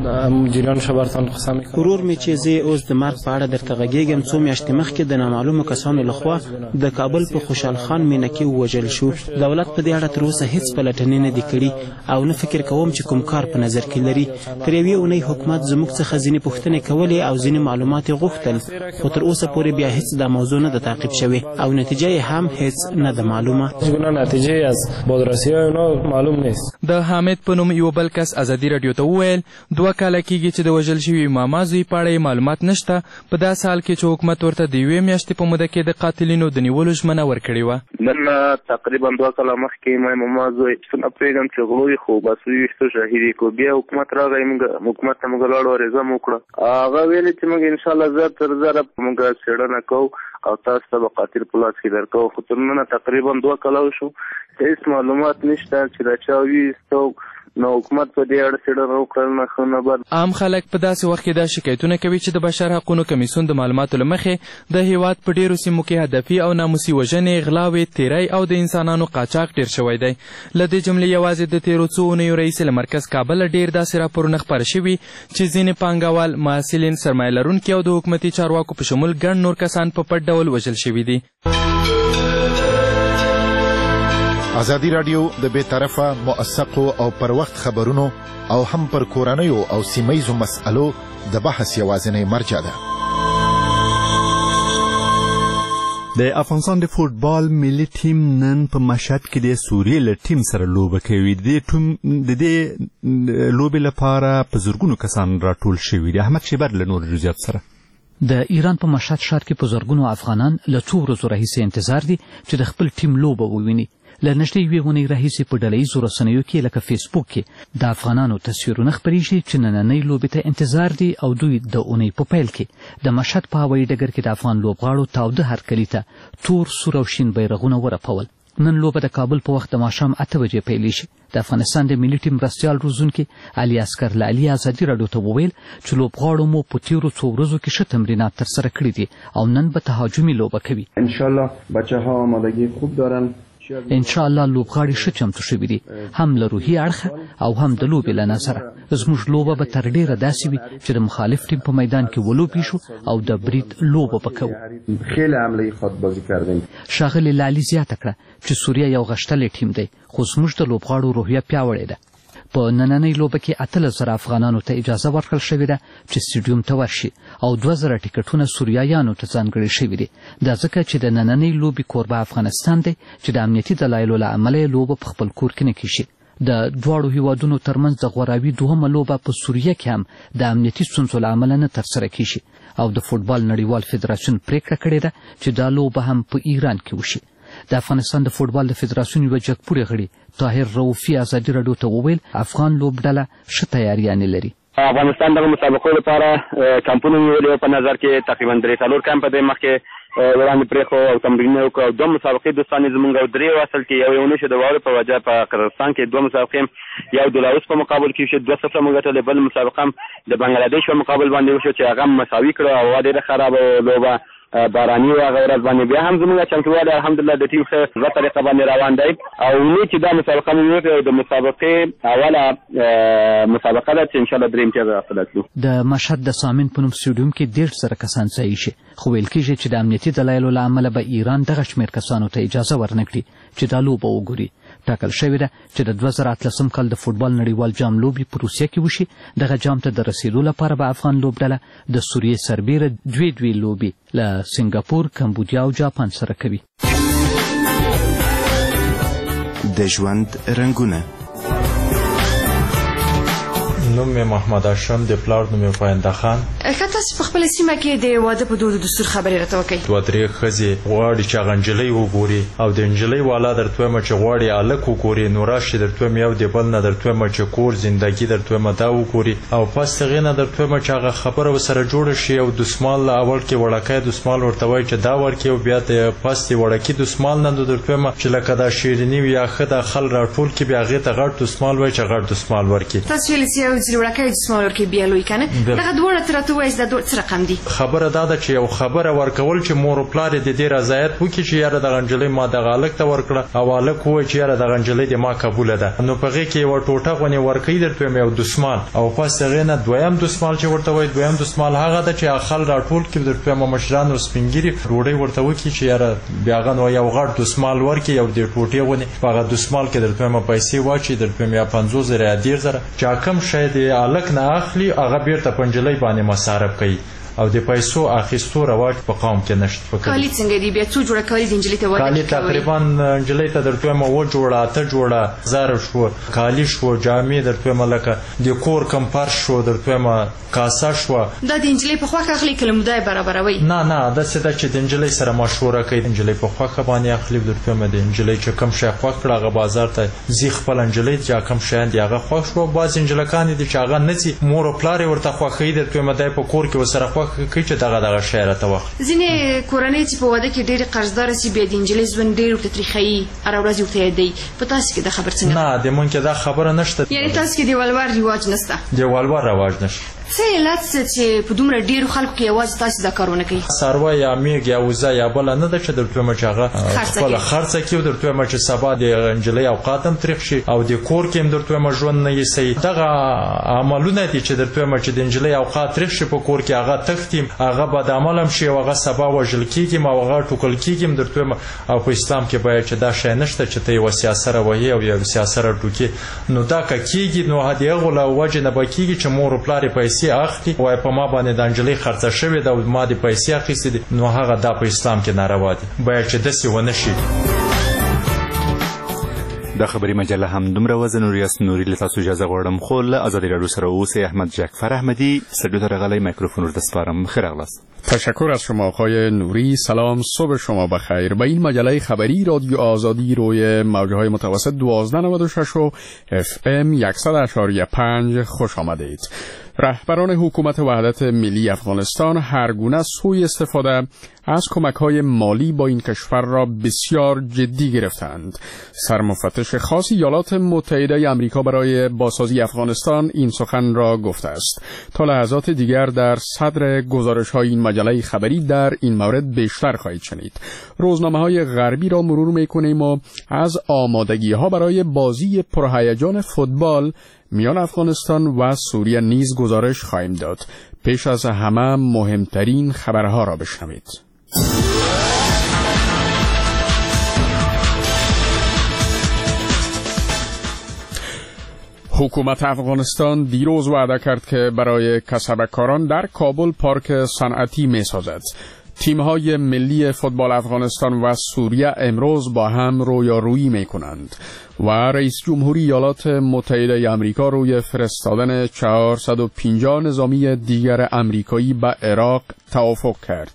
که جریان خبرتان قسم میکنم ورور می چې زه اوس د مرګ په اړه درته غږیږم څو میاشتې مخکې د نامعلومو کسانو لخوا د کابل په خوشحال خان مینه کې ووژل شو. دولت په دې اړه تر اوسه هیڅ پلټنې نه دي کړي او نه فکر کوم چې کوم کار په نظر کې لري. تر یوې اونۍ حکومت زموږ څخه ځینې پوښتنې کولې او ځینې معلومات یې غوښتل خو تر اوسه پورې بیا هیڅ دا موضوع نه ده تعقیب شوې او نتیجه یې هم هیڅ نه ده معلومه. نتیجه از بازرسی اونا معلوم نیست. د حامد په نوم یو بل کس ازادي راډیو ته وویل دوه کاله کېږي چې د وژل شوي ماما زوی په اړه معلومات نشته. په داسې حال کې چې حکومت ورته د یوې میاشتې په موده کې د قاتلینو د نیولو ژمنه ورکړې وه. نن تقریبا دوه کاله مخکې ما ماما زوی څه نه پوهېږم چې غلوی خو بس ویښتو شهید یې کړو. بیا حکومت راغی موږ حکومت ته موږ لاړو عریضه مو وکړه. هغه ویلې چې موږ انشاءالله زر تر زره موږ څېړنه کوو او تاسو ته به قاتل په لاس کې درکوو. خو تر ننه تقریبا دوه کاله وشو هیڅ معلومات نشته چې دا چا ویستو نو حکومت په دې اړه څېړنه وکړل نه ښه نه بد. عام خلک په داسې وخت کې دا شکایتونه کوي چې د بشر حقونو کمیسیون د معلوماتو له مخې د هیواد په ډېرو سیمو کې هدفي او ناموسي وژنې، غلاوې، تیری او د انسانانو قاچاق ډېر شوی دی. له دې جملې یوازې د تېرو څو اونیو راهیسې له مرکز کابل ډېر داسې راپورونه خپاره شوي چې ځینې پانګوال، محصلین، سرمایه لرونکي او د حکومتي چارواکو په شمول ګڼ نور کسان په پټ ډول وژل شوي دي. ازادي راډیو د بې طرفه، موثقو او پر وخت خبرونو او هم پر کورنیو او سیمهیزو مسألو د بحث یوازینی مرجع ده. د افغانستان د فوټبال ملي ټیم نن په مشهد کې د سوریې له ټیم سره لوبه کوي. د دې لوبې لپاره په زرګونو کسان راټول شوي دي. احمد شیبر له نور جزئیات سره. د ایران په مشهد ښار کې په زرګونو افغانان له څو ورځو راهیسې انتظار دي چې د خپل ټیم لوبه وویني. له نږدې یوې اونۍ راهیسې په ډله ییزو رسنیو کې لکه فیسبوک کې د افغانانو تصویرونه خپریږي چې نننۍ لوبې ته انتظار دي او دوی د اونۍ په پیل کې د مشهد په هوایي ډګر کې د افغان لوبغاړو تاوده هرکلي ته تور، سور او شین بیرغونه ورپول. نن لوبه د کابل په وخت د ماښام اته بجې پیلیږي. د افغانستان د ملي ټیم مرستیال روزونکي علي اصغر له علي ازادي راډیو ته وویل چې لوبغاړو مو په تیرو څو ورځو کې ښه تمرینات ترسره کړي دي او نن به تهاجمي لوبه کوي. انشالله بچه‌ها آمادگی خوب دارن. انشاءالله لوبغاړي ښه چمتو شوي دي، هم له روحي اړخه او هم د لوبې له نظره. زموږ لوبه به تر ډېره داسې وي چې د مخالف ټیم په میدان کې ولوبې شو او د برید لوبه به کوو. خیلی حمله خودبازی کردیم. ښاغلي لالي زیاته کړه چې سوریه یو غښتلی ټیم دی، خو زموږ د لوبغاړو روحیه پیاوړې ده. په نننۍ لوبه کې اتلس زره افغانانو ته اجازه ورکړل شوې ده چې سټیډیوم ته ورشي او دوه زره ټیکټونه سوریایانو ته ځانګړي شوي دي. دا ځکه چې د نننۍ لوبې کوربه افغانستان دی چې د امنیتي دلایلو له امله یې لوبه په خپل کور کې نه کیږي. د دواړو هیوادونو ترمنځ د غوراوي دوهمه لوبه په سوریه کې هم د امنیتي ستونزو له امله نه ترسره کیږي او د فوټبال نړیوال فدراسیون پریکړه کړې ده چې دا لوبه هم په ایران کې وشي. د افغانستان د فوټبال د فدراسیون یوه جګپوړې غړي طاهر رؤفي ازادي راډیو ته وویل افغان لوبډله ښه تیاریانې لري. افغانستان دغه مسابقو لپاره کمپونه نیولي په نظر کې تقریبا درې څلور کمپ دی مخکې وړاندې پرېښو او تمرینونه وکړو او دوه مسابقې دوستانې زموږ او درې اصل کې یو یې ونه شو د واورې په وجه په قزاقستان کې دوه مسابقې یو د لاوس په مقابل کې وشو دوه صفره موږ ګټلې، بل مسابقه هم د بنګلادیش په مقابل باندې وشو چې هغه مساوي کړو او هوا ډېره خرابه لوبه باراني وه هغه ورځ باندې. بیا هم زموږ چمتووالی الحمدلله د ټیم ښه ښه طریقه باندې روان دی او ویني چې دا مسابقه مو وکړه او د مسابقې اوله مسابقه ده چې انشاءالله درې امتیازه حاصله کړو. د مشهد د سامین په نوم سټیډیوم کې دېرش زره کسان ځایي شي، خو ویل کېږي چې د امنیتي دلایلو له امله به ایران دغه شمېر کسانو ته اجازه ورنه کړي چې دا لوبه وګوري. ټاکل شوې ده چې د دوه زره اتلسم کال د فوټبال نړیوال جام لوبې په روسیه کې وشي. دغه جام ته د رسیدو لپاره به افغان لوبډله د سوریې سربیره دوې دوې لوبې له سنګاپور، کمبودیا او جاپان سره کوي. د ژوند رنګونه. نوم مې محمد اشرم، د پلار نوم مې پاینده خان. که تاسو په خپله سیمه کې د واده په دود و دستور خبرې راته وکړئ. دوه درې ښځې غواړي چې هغه نجلۍ وګوري او د نجلۍ والا درته وایم چې غواړي هلک وګوري، نو راشي درته وایم یو د بل نه درته وایم چې کور زندګي درته وایم دا وګوري او پس د هغې نه درته وایم چې هغه خبره ورسره جوړه شي او دسمال اول کې وړکی دسمال ورته وایي چې دا ورکړي او بیا د پس د وړکي دسمال نه نو درته وایم چې لکه دا شیریني وي یا ښه دا خل راټول کړي بیا هغې ته غټ دسمال وایي چې غټ دسمال ورکړي. تاسو ویلي چې یو ځل وړکی دسمال ورکړي بیا لوی که نه، دغه دواړه ته راته ووایاست دا څه رقم دي؟ خبره دا ده چې یو خبره ورکول چې مور او پلار یې د دې رضایت وکړي چې یاره دغه نجلۍ ما دغه هلک ته ورکړه او هلک ووایي چې یاره دغه نجلۍ د ما قبوله ده، نو په هغې کې یوه ټوټه غونې ورکوي درته وایم یو دسمال او پس هغې نه دویم دسمال چې ورته وایي دویم دسمال هغه ده چې خل راټول کړي درته وایم مشران او سپین ږیري ډوډۍ ورته وکړي چې یاره بیا هغه نو یو غټ دسمال ورکړي یو د ټوټې غونې په هغه دسمال کې درته وایم پیسې واچوي درته وایم یا پنځوس زره یا دېرش زره چې کوم شی د هلک نه اخلي هغه بېرته په نجلۍ باندې مصارف کوي او د پیسو اخیستو رواج په قوم کې نشته. کالي څنګه دي؟ بیا څو جوړه کالي د نجلۍ ته واده کالي تقریبا نجلۍ ته درته وایم اووه جوړه اته جوړه زره شوه کالي شوه جامې درته وایم لکه د کور کم فرش شو درته وایم کاسه شوه. دا د نجلۍ په خوښه اخلي که له مودایه برابروئ؟ نه نه داسې ده چې د نجلۍ سره مشوره کوي، د نجلۍ په خوښه باندې اخلي درته وایم د نجلۍ چې کوم شی خوښ کړه هغه بازار ته ځي خپله نجلۍ چې کوم شیان دي هغه خوښ شوه. بعضې نجلکانې دي چې هغه نه ځي مور او پلار یې ورته خوښوي درته وایم دی په کور کې ورسره خوښ کوي چې دغه دغه شی راته واخلي. ځینې کورنۍ چې په واده کې ډېرې قرضداره سي بیا د نجلۍ ژوند ډېر ورته تریخوي هره ورځ ورته یادوي. په تاسو کې دا خبر څنګه؟ نه د مونږ کې دا خبره نشته. یعنې تاسو کې دیوالوار رواج نشته؟ دیوالوار رواج نشته. څه علت چې په دومره ډېرو خلکو کې یوازې تاسو دا کارونه کوي؟ څاروی یا میږ یا وزه یا بله نه ده چې درته وایم چې هغه خپله خرڅه کړي او درته وایم چې سبا د نجلۍ اوقات هم تریخ شي او د کور کې هم درته وایم ژوند نه ایسي. دغه عملونه دي چې درته وایم چې د نجلۍ اوقات تریخ شي په کور کې هغه تښتي هغه بد عمل هم شي او هغه سبا وژل کېږي او هغه ټوکل کېږي درته وایم. او په اسلام کې باید چې دا شی نشته چې ته یوه سیاسره وهې او یو سیاسره ټوکې. نو دا که کېږي نو د هغو له وجې نه به کېږي چې مور و پلار یې پیسې اخلي وایي په ما باندې د نجلۍ خرڅه شوې ده او ما د پیسې اخیستې دي نو هغه دا په اسلام کې ناروا دي. باید چې داسې ونه شي. د خبري مجله هم دومره وزن نور یاس نوري له تاسو اجازه غواړم خو له ازادي رادیو سره اوسئ. احمد جعفر احمدی استودیو ته راغلی میکروفون رو دسپارم. خیر اغلاس. تشکر از شما آقای نوری. سلام، صبح شما بخیر. به این مجله خبری رادیو آزادی روی موجهای متوسط دوازده نود و شش و اف ام صد و پنج خوش آمدید. رهبران حکومت وحدت ملی افغانستان هر گونه سوء استفاده از کمک‌های مالی با این کشور را بسیار جدی گرفتند. سرمفتش خاص ایالات متحده آمریکا برای بازسازی افغانستان این سخن را گفته است. تا لحظات دیگر در صدر گزارش‌های این مجله خبری در این مورد بیشتر خواهید شنید. روزنامه‌های غربی را مرور می‌کنیم و از آمادگی‌ها برای بازی پرهیجان فوتبال میان افغانستان و سوریه نیز گزارش خواهیم داد. پیش از همه مهمترین خبرها را بشنوید. حکومت افغانستان دیروز وعده کرد که برای کسبکاران در کابل پارک صنعتی می‌سازد. تیم‌های ملی فوتبال افغانستان و سوریه امروز با هم رویارویی می‌کنند و رئیس جمهوری ایالات متحده آمریکا روی فرستادن چهارصد و پنجاه نظامی دیگر آمریکایی به عراق توافق کرد.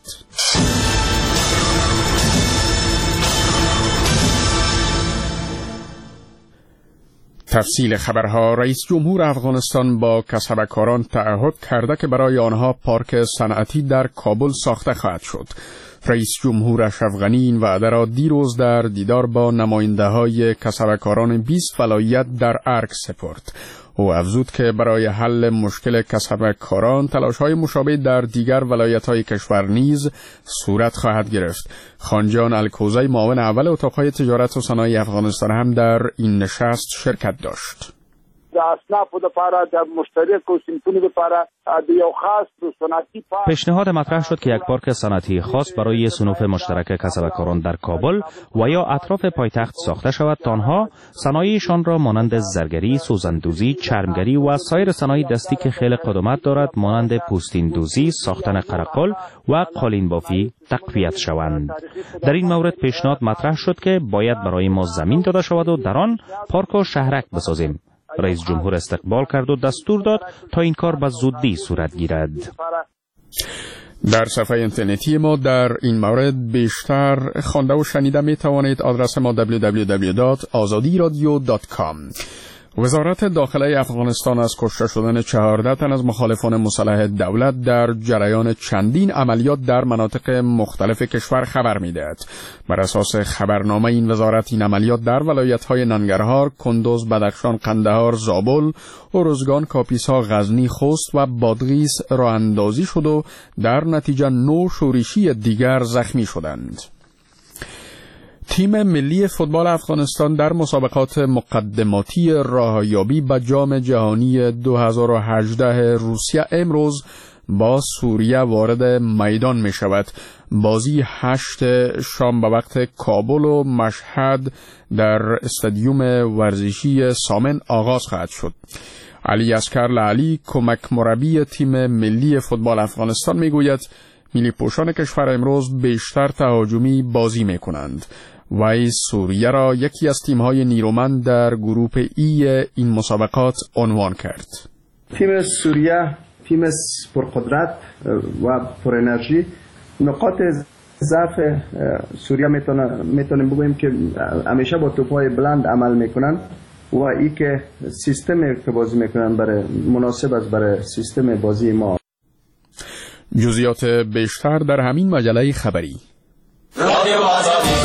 تفصیل خبرها. رئیس جمهور افغانستان با کسبکاران تعهد کرده که برای آنها پارک صنعتی در کابل ساخته خواهد شد. رئیس جمهور اشرف غنی این وعده را دیروز در دیدار با نماینده‌های کسبکاران بیست ولایت در ارگ سپرد. او افزود که برای حل مشکل کسبکاران تلاش‌های مشابه در دیگر ولایت‌های کشور نیز صورت خواهد گرفت. خانجان الکوزی معاون اول اتاق‌های تجارت و صنایع افغانستان هم در این نشست شرکت داشت. د اصنافو لپاره د مشترکو صنفونو لپاره د یو خاص صنعتی پارک پیشنهاد مطرح شد که یک پارک صنعتی خاص برای صنوف مشترک کسبکاران در کابل و یا اطراف پایتخت ساخته شود تا آنها صنایعشان را مانند زرگری، سوزندوزی، چرمگری و سایر صنایع دستی که خیلی قدمت دارد مانند پوستیندوزی، ساختن قرقل و قالین بافی تقویت شوند. در این مورد پیشنهاد مطرح شد که باید برای ما زمین داده شود و در آن پارک و شهرک بسازیم. رئیس جمهور استقبال کرد و دستور داد تا این کار به زودی صورت گیرد. در صفحه اینترنتی ما در این مورد بیشتر خوانده و شنیده می توانید. آدرس ما دبلیو دبلیو دبلیو دات آزادی رادیو دات کام. وزارت داخله افغانستان از کشته شدن چهارده تن از مخالفان مسلح دولت در جریان چندین عملیات در مناطق مختلف کشور خبر می‌دهد. بر اساس خبرنامه این وزارت این عملیات در ولایت‌های ننگرهار، کندوز، بدخشان، قندهار، زابل، ارزگان، کاپیسا، غزنی، خوست و بادغیس راه اندازی شد و در نتیجه نه شورشی دیگر زخمی شدند. تیم ملی فوتبال افغانستان در مسابقات مقدماتی راهیابی به جام جهانی دو هزار و هجده روسیه امروز با سوریه وارد میدان می شود. بازی هشت شام به وقت کابل و مشهد در استادیوم ورزشی سامن آغاز خواهد شد. علی اصغر لعلی کمک مربی تیم ملی فوتبال افغانستان می گوید ملی پوشان کشور امروز بیشتر تهاجمی بازی می کنند. وی سوریه را یکی از تیم‌های نیرومند در گروه ای این مسابقات عنوان کرد. تیم سوریه تیم پرقدرت و پر انرژی. نقاط ضعف سوریه میتونه میتونیم بگوییم که همیشه با توپ‌های بلند عمل میکنن و ای که سیستمی که بازی میکنن برای مناسب است برای سیستم بازی ما. جزئیات بیشتر در همین مجله خبری. رادیو آزادی.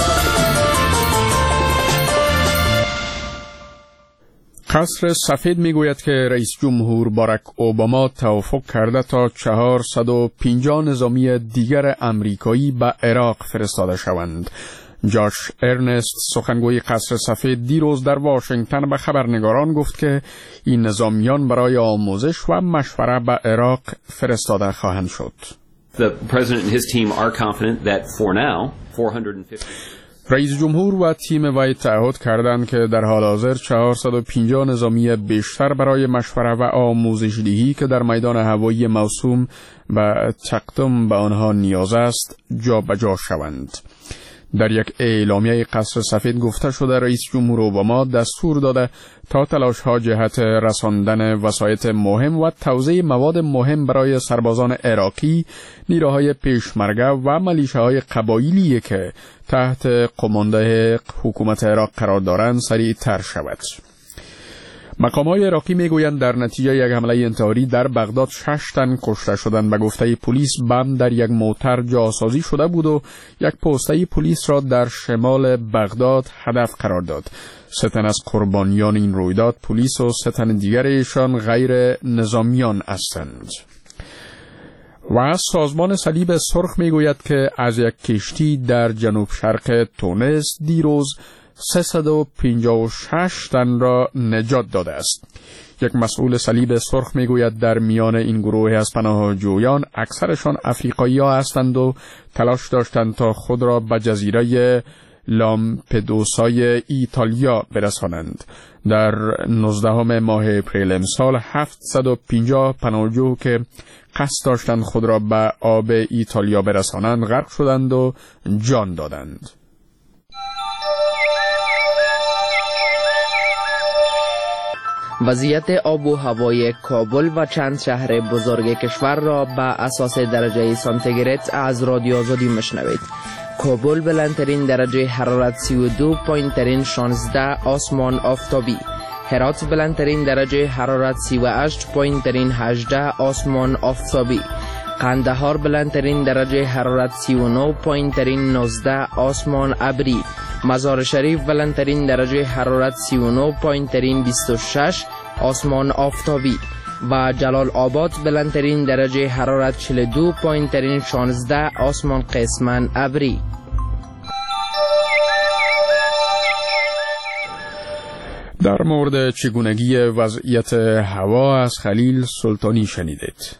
قصر سفید میگوید که رئیس جمهور باراک اوباما توافق کرده تا چهارصد و پنجاه نظامی دیگر امریکایی به عراق فرستاده شوند. جاش ارنست سخنگوی قصر سفید دیروز در واشنگتن به خبرنگاران گفت که این نظامیان برای آموزش و مشوره به عراق فرستاده خواهند شد. The president and his team are confident that for now four hundred fifty رئیس جمهور و تیم وی تعهد کردند که در حال حاضر چهارصد و پنجاه نظامی بیشتر برای مشوره و آموزش دهی که در میدان هوایی موسوم و تقدم به آنها نیاز است جابجا شوند. در یک اعلامیه قصر سفید گفته شده رئیس جمهور اوباما دستور داده تا تلاش‌ها جهت رساندن وسایط مهم و توزیع مواد مهم برای سربازان عراقی، نیروهای پیشمرگه و ملیشه‌های قبایلی که تحت قمانده حکومت عراق قرار دارند سریع‌تر شود. مقام‌های عراقی میگویند در نتیجه یک حمله انتحاری در بغداد شش تن کشته شدند. به گفته پلیس بم در یک موتر جاسازی شده بود و یک پسته پلیس را در شمال بغداد هدف قرار داد. سه تن از قربانیان این رویداد پلیس و سه تن دیگر ایشان غیر نظامیان هستند. و سازمان صلیب سرخ میگوید که از یک کشتی در جنوب شرق تونس دیروز سیصد و پنجاه و شش تن را نجات داده است. یک مسئول صلیب سرخ میگوید در میان این گروه از پناهجویان اکثرشان افریقایی ها هستند و تلاش داشتند تا خود را به جزیره لامپدوسای ایتالیا برسانند. در نوزدهم ماه اپریل امسال هفتصد و پنجاه پناهجو که قصد داشتند خود را به آب ایتالیا برسانند غرق شدند و جان دادند. وضعیت آب و هوای کابل و چند شهر بزرگ کشور را به اساس درجه سانتیگراد از رادیو آزادی مشنوید. کابل بلندترین درجه حرارت سی و دو پایین ترین شانزده آسمان آفتابی. هرات بلندترین درجه حرارت سی و هشت پایین ترین هجده آسمان آفتابی. قندهار بلندترین درجه حرارت سی و نه پایین ترین نوزده آسمان ابری. مزار شریف بلندترین درجه حرارت سی و نه پایین ترین بیست و شش آسمان آفتابی و جلال آباد بلندترین درجه حرارت چهل و دو پایین ترین شانزده آسمان قسمن ابری. در مورد چگونگی وضعیت هوا از خلیل سلطانی شنیدید.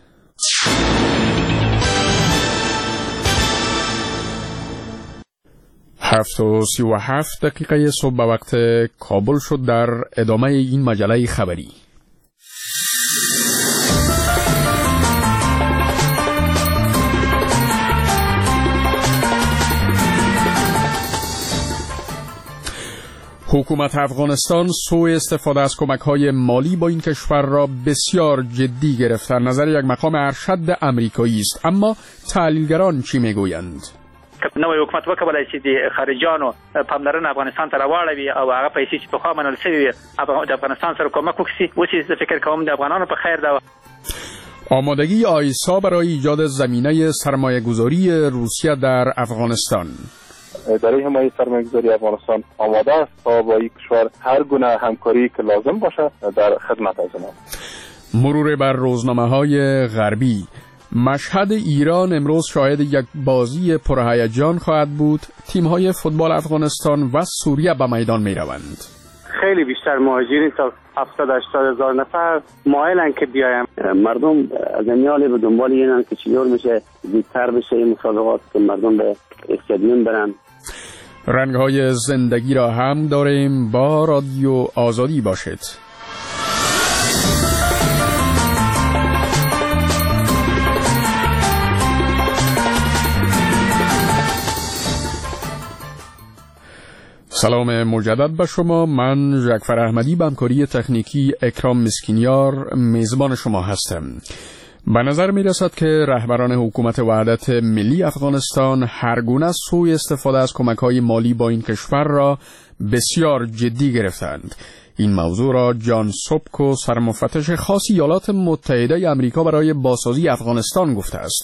هفت و سی و هفت دقیقه صبح به وقت کابل شد. در ادامه این مجله خبری حکومت افغانستان سوء استفاده از کمک‌های مالی با این کشور را بسیار جدی گرفته. نظر یک مقام ارشد امریکایی است، اما تحلیلگران چی میگویند؟ نوې حکومت وکولای شي د خارجيانو پاملرنه افغانستان ته راوړوي او هغه پیسې چې پخوا منل شوي وي د افغانستان سره کومک وکړي. اوس زه فکر کوم د افغانانو په خیر ده. آمادگی آیسا برای ایجاد زمینه سرمایه‌گذاری روسیه در افغانستان. برای حمایت سرمایه‌گذاری افغانستان آماده است تا با این کشور هر گونه همکاری که لازم باشه در خدمت از آنها. مرور بر روزنامه‌های غربی. مشهد ایران امروز شاهد یک بازی پرهیجان خواهد بود. تیم‌های فوتبال افغانستان و سوریه به میدان می‌روند. خیلی بیشتر مهاجرین تا هفتاد هشتاد هزار نفر مایلن که بیایم. مردم از میاله به دنبال اینن که چطور میشه زودتر بشه این مسابقات که مردم به استادیوم برن. رنگ‌های زندگی را هم داریم. با رادیو آزادی باشید. سلام مجدد به شما. من جعفر احمدی به همکاری تکنیکی اکرام مسکینیار میزبان شما هستم. به نظر می رسد که رهبران حکومت وحدت ملی افغانستان هر گونه سوء استفاده از کمک‌های مالی با این کشور را بسیار جدی گرفتند. این موضوع را جان سوبکو سرمفتش خاص ایالات متحده آمریکا برای بازسازی افغانستان گفته است.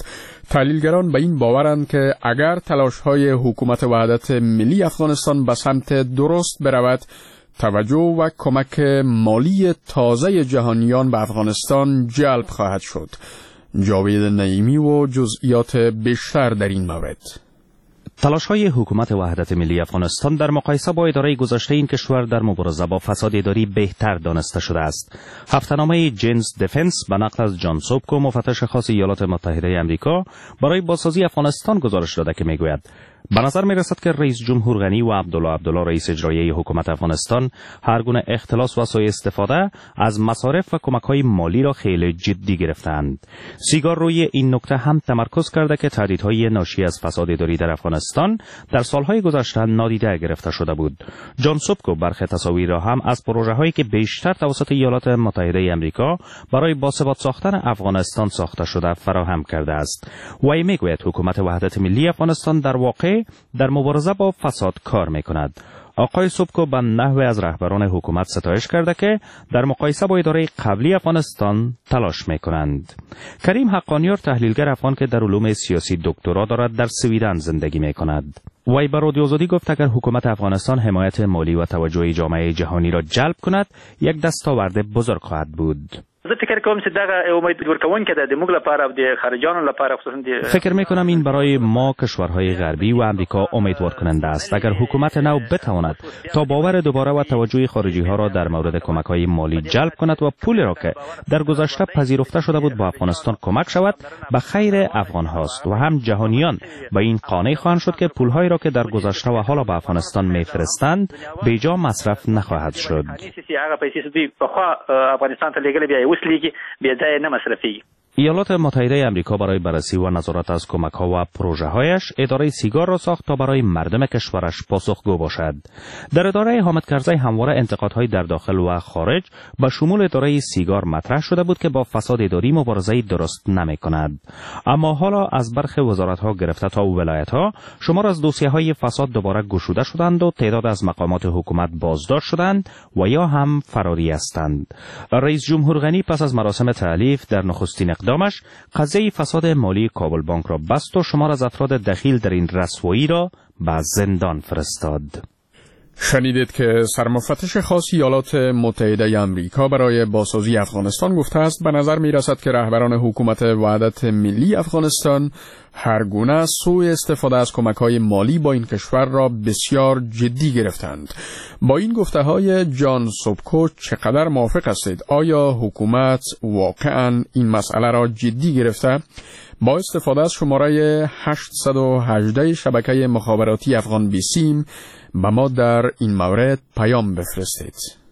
تحلیلگران به این باورند که اگر تلاش‌های حکومت وحدت ملی افغانستان به سمت درست برود، توجه و کمک مالی تازه جهانیان به افغانستان جلب خواهد شد. جاوید نعیمی و جزئیات بیشتر در این مورد. تلاش‌های حکومت وحدت ملی افغانستان در مقایسه با اداره گذشته این کشور در مبارزه با فساد اداری بهتر دانسته شده است. هفته‌نامه جنز دفنس به نقل از جان سوبکو، مفتش خاص ایالات متحده آمریکا، برای بازسازی افغانستان گزارش داده که میگوید به نظر می رسد که رئیس جمهور غنی و عبدالله عبدالله رئیس اجرایی حکومت افغانستان هر گونه اختلاس و سوء استفاده از مصارف و کمک‌های مالی را خیلی جدی گرفتند. سیگار روی این نکته هم تمرکز کرده که تهدیدهای ناشی از فساد اداری در افغانستان در سالهای گذشته نادیده گرفته شده بود. جان سوبکو برخی تصاویر را هم از پروژه‌هایی که بیشتر توسط ایالات متحده آمریکا برای باثبات ساختن افغانستان ساخته شده فراهم کرده است. وی میگوید حکومت وحدت ملی افغانستان در واقع در مبارزه با فساد کار میکند. آقای سوبکو به نحوی از رهبران حکومت ستایش کرده که در مقایسه با اداره قبلی افغانستان تلاش میکنند. کریم حقانیار، تحلیلگر افغان که در علوم سیاسی دکترا دارد، در سویدن زندگی میکند. وی به رادیو آزادی گفت اگر حکومت افغانستان حمایت مالی و توجه جامعه جهانی را جلب کند، یک دستاورد بزرگ خواهد بود. زه فکر کوم چې دغه امید ورکوونکې ده د موږ لپاره او د خارجانو لپاره خصوصا د فکر میکنم این برای ما کشورهای غربی و امریکا امیدوار کننده است. اگر حکومت نو بتواند تا باور دوباره و توجه خارجی ها را در مورد کمک های مالی جلب کند و پولی را که در گذشته پذیرفته شده بود با افغانستان کمک شود، به خیر افغان هاست و هم جهانیان به این قانع خواهند شد که پول هایی را که در گذشته و حالا به افغانستان میفرستند بیجا مصرف نخواهد شد. ایالات متحده آمریکا برای بررسی و نظارت از کمک ها و پروژه هایش اداره سیگار را ساخت تا برای مردم کشورش پاسخگو باشد. در اداره حامد کرزی همواره انتقادهای در داخل و خارج به شمول اداره سیگار مطرح شده بود که با فساد اداری مبارزه درست نمی کند. اما حالا از برخی وزارت ها گرفته تا ولایت ها شمار از دوسیه های فساد دوباره گشوده شدند و تعداد از مقامات حکومت بازداشت شدند و یا هم فراری هستند. رئیس جمهور غنی پس از مراسم تألیف در نخستین اقدامش قضیه فساد مالی کابل بانک را بست و شمار از افراد دخیل در این رسوایی را به زندان فرستاد. شنیدید که سرمفتش خاص ایالات متحده آمریکا برای بازسازی افغانستان گفته است به نظر می رسد که رهبران حکومت وحدت ملی افغانستان هر گونه سوء استفاده از کمک‌های مالی با این کشور را بسیار جدی گرفتند. با این گفته‌های جان سوبکو چقدر موافق هستید؟ آیا حکومت واقعاً این مسئله را جدی گرفته؟ با استفاده از شماره هشتصد و هجده شبکه مخابراتی افغان بیسیم به ما در این مورد پیام بفرستید.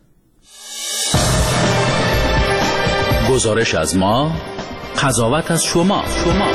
گزارش از ما، قضاوت از شما. شما.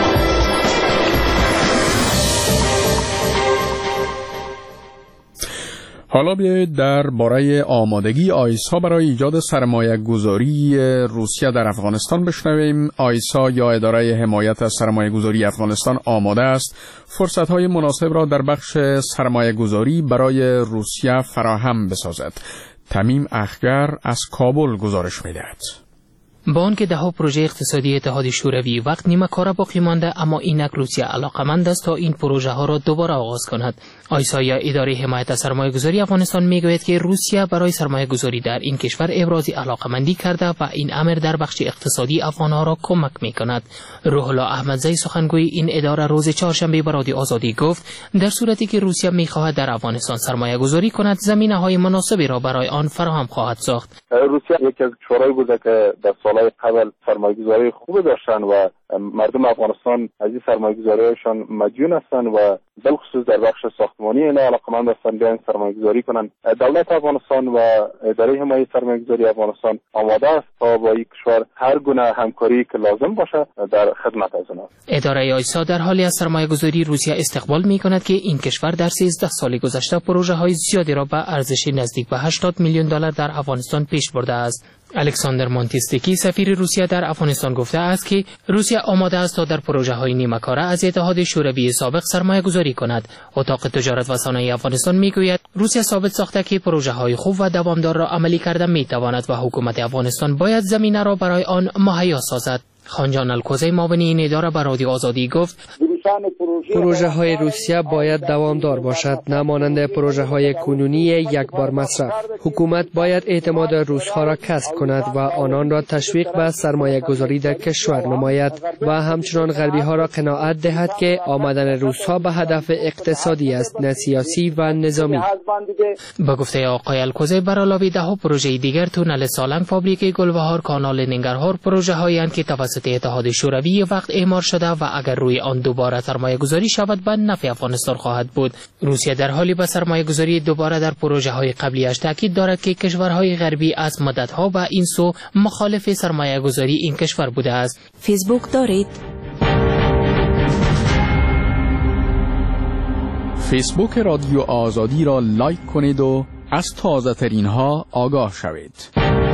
حالا بیایید در باره آمادگی آیسا برای ایجاد سرمایه گذاری روسیه در افغانستان بشنویم. آیسا یا اداره حمایت از سرمایه گذاری افغانستان آماده است فرصت های مناسب را در بخش سرمایه گذاری برای روسیه فراهم بسازد. تمیم اخگر از کابل گزارش می‌دهد. با آنکه ده‌ها پروژه اقتصادی اتحاد شوروی وقت نیمه کاره باقی مانده، اما اینک روسیه علاقمند است تا این پروژه ها را دوباره آغاز کند. آیسا یا اداره حمایت از سرمایه‌گذاری افغانستان میگوید که روسیه برای سرمایه‌گذاری در این کشور ابراز علاقمندی کرده و این امر در بخش اقتصادی افغان‌ها را کمک می‌کند. روح الله احمدزی سخنگوی این اداره روز چهارشنبه به رادیو آزادی گفت در صورتی که روسیه می‌خواهد در افغانستان سرمایه‌گذاری کند، زمینه‌های مناسبی را برای آن فراهم خواهد ساخت. روسیه یکی از کشورهایی بوده که در سالهای قبل سرمایه‌گذاری خوب داشتن و مردم افغانستان از این سرمایه‌گذاری‌هایشان مدیون هستند و بالخصوص در بخش ساختمانی اینا علاقمند هستند بیان سرمایه‌گذاری کنند. دولت افغانستان و اداره حمایت سرمایه‌گذاری افغانستان آماده است تا با این کشور هر گونه همکاری که لازم باشه در خدمت از آنها. اداره آیسا در حالی از سرمایه‌گذاری روسیه استقبال می‌کند که این کشور در سیزده سال گذشته پروژه‌های زیادی را به ارزش نزدیک به هشتاد میلیون دلار در افغانستان پیش برده است. الکساندر مانتیستکی سفیر روسیه در افغانستان گفته است که روسیه آماده است تا در پروژه‌های نیمه‌کاره از اتحاد شوروی سابق سرمایه‌گذاری کند. اتاق تجارت و صنایع افغانستان میگوید روسیه ثابت ساخته که پروژه‌های خوب و دوامدار را عملی کرده می‌تواند و حکومت افغانستان باید زمینه را برای آن مهیا سازد. خانجان الکوزی معاون این اداره به رادیو آزادی گفت پروژه های روسیه باید دوامدار باشد، نه مانند پروژه های کنونی یک بار مصرف. حکومت باید اعتماد روس ها را کسب کند و آنان را تشویق به سرمایه گذاری در کشور نماید و همچنان غربی ها را قناعت دهد که آمدن روس ها به هدف اقتصادی است، نه سیاسی و نظامی. به گفته آقای الکوزی، بر علاوه ده ها پروژه دیگر تونل سالنگ، فابریک گلبهار، کانال ننگرهار پروژه هایی اند که توسط اتحاد شوروی وقت اعمار شده و اگر روی آن دوباره سرمایه گذاری شود به نفع افغانستان خواهد بود. روسیه در حالی به سرمایه گذاری دوباره در پروژه های قبلیش تاکید دارد که کشورهای غربی از مدت ها به این سو مخالف سرمایه گذاری این کشور بوده است. فیسبوک دارید؟ فیسبوک رادیو آزادی را لایک کنید و از تازه ترین ها آگاه شوید.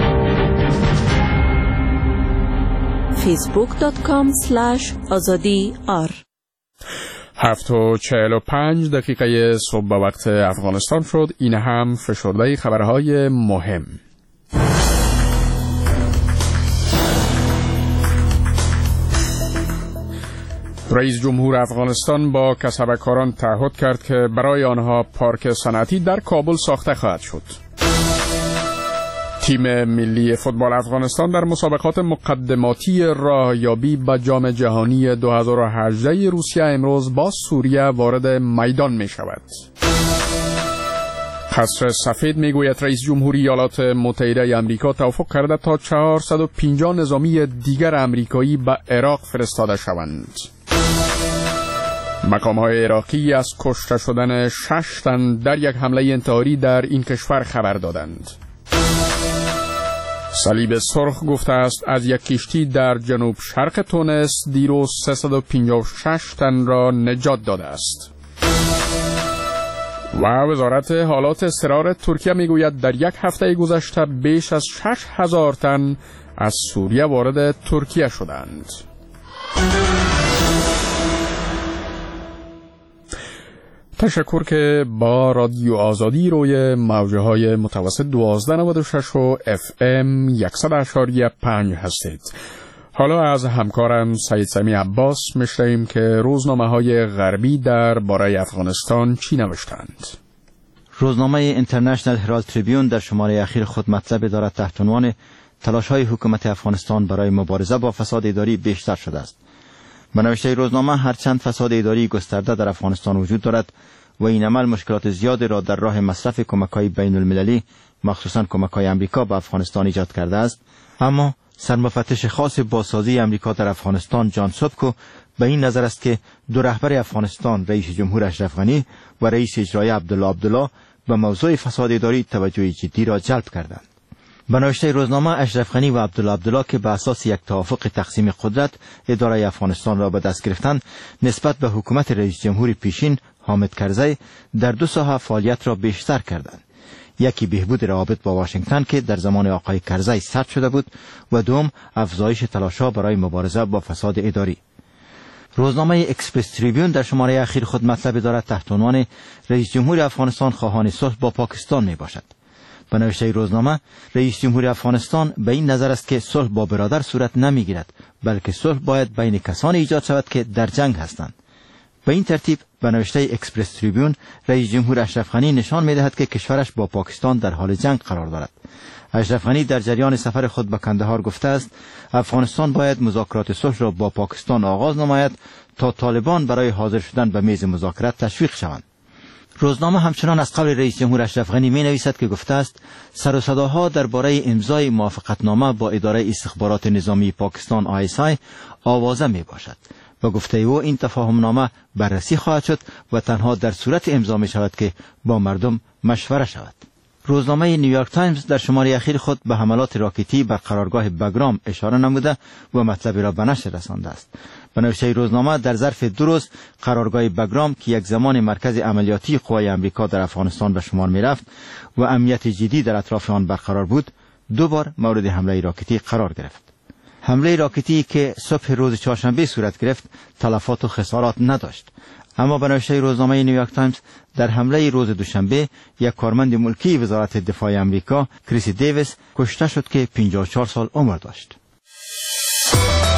فیسبوک دات کام اسلش آزادی آر. هفت و چهل و پنج دقیقه صبح به وقت افغانستان شد. این هم فشرده خبرهای مهم. رئیس جمهور افغانستان با کسبکاران تعهد کرد که برای آنها پارک صنعتی در کابل ساخته خواهد شد. تیم ملی فوتبال افغانستان در مسابقات مقدماتی راهیابی به جام جهانی دو هزار و هجده روسیه امروز با سوریه وارد میدان می شود. قصر سفید می گوید رئیس جمهوری ایالات متحده امریکا توافق کرده تا چهارصد و پنجاه نظامی دیگر امریکایی به عراق فرستاده شوند. مقام‌های عراقی از کشته شدن شش تن در یک حمله انتحاری در این کشور خبر دادند. صلیب سرخ گفته است از یک کشتی در جنوب شرق تونس دیروز سیصد و پنجاه و شش تن را نجات داده است. و وزارت حالات اضطرار ترکیه میگوید در یک هفته گذشته بیش از شش هزار تن از سوریه وارد ترکیه شدند. تشکر که با رادیو آزادی روی موجه های متوسط دوازده نود و شش و اف ام صد اشاری پنج هستید. حالا از همکارم سید سمی عباس میشنویم که روزنامه های غربی در باره افغانستان چی نوشتند. روزنامه اینترنشنال هرالد تریبیون در شماره اخیر خود مطلب دارد تحت عنوان تلاش های حکومت افغانستان برای مبارزه با فساد اداری بیشتر شده است. به نوشته روزنامه هرچند فساد اداری گسترده در افغانستان وجود دارد و این عمل مشکلات زیادی را در راه مصرف کمک‌های بین المللی مخصوصاً کمک‌های آمریکا به افغانستان ایجاد کرده است، اما سرمفتش خاص بازسازی آمریکا در افغانستان جان سوبکو به این نظر است که دو رهبر افغانستان رئیس جمهور اشرف غنی و رئیس اجرایی عبدالله عبدالله به موضوع فساد اداری توجه جدی را جلب کردند. به نوشته روزنامه اشرف غنی و عبدالله عبدالله که به اساس یک توافق تقسیم قدرت اداره افغانستان را به دست گرفتند نسبت به حکومت رئیس جمهور پیشین حامد کرزی در دو ساحه فعالیت را بیشتر کردند. یکی بهبود روابط با واشنگتن که در زمان آقای کرزی سرد شده بود و دوم افزایش تلاش‌ها برای مبارزه با فساد اداری. روزنامه اکسپرس تریبیون در شماره اخیر خود مطلب دارد تحت عنوان رئیس جمهور افغانستان خواهان صلح با پاکستان می باشد. به نوشته روزنامه رئیس جمهور افغانستان به این نظر است که صلح با برادر صورت نمی گیرد، بلکه صلح باید بین کسانی ایجاد شود که در جنگ هستند. به این ترتیب به نوشته اکسپرس تریبیون رئیس جمهور اشرف غنی نشان می دهد که کشورش با پاکستان در حال جنگ قرار دارد. اشرف غنی در جریان سفر خود به کندهار گفته است افغانستان باید مذاکرات صلح را با پاکستان آغاز نماید تا طالبان برای حاضر شدن به میز مذاکرات تشویق شوند. روزنامه همچنان از قول رئیس جمهور اشرف غنی می نویسد که گفته است سر و صداها درباره امضای موافقتنامه با اداره استخبارات نظامی پاکستان آی اس آی آوازه می باشد. و گفته او این تفاهم نامه بررسی خواهد شد و تنها در صورت امضا می شود که با مردم مشوره شود. روزنامه نیویورک تایمز در شماره اخیر خود به حملات راکتی بر قرارگاه بگرام اشاره نموده و مطلبی را به نشر رسانده است. به نوشته روزنامه در ظرف دو روز قرارگاه بگرام که یک زمان مرکز عملیاتی قوای آمریکا در افغانستان به شمار می رفت و امنیت جدی در اطراف آن برقرار بود، دو بار مورد حمله راکتی قرار گرفت. حمله راکتی که صبح روز چهارشنبه صورت گرفت تلفات و خسارات نداشت، اما به نوشته روزنامه نیویورک تایمز در حمله روز دوشنبه یک کارمند ملکی وزارت دفاع آمریکا کریس دیویس کشته شد که پنجاه و چهار سال عمر داشت.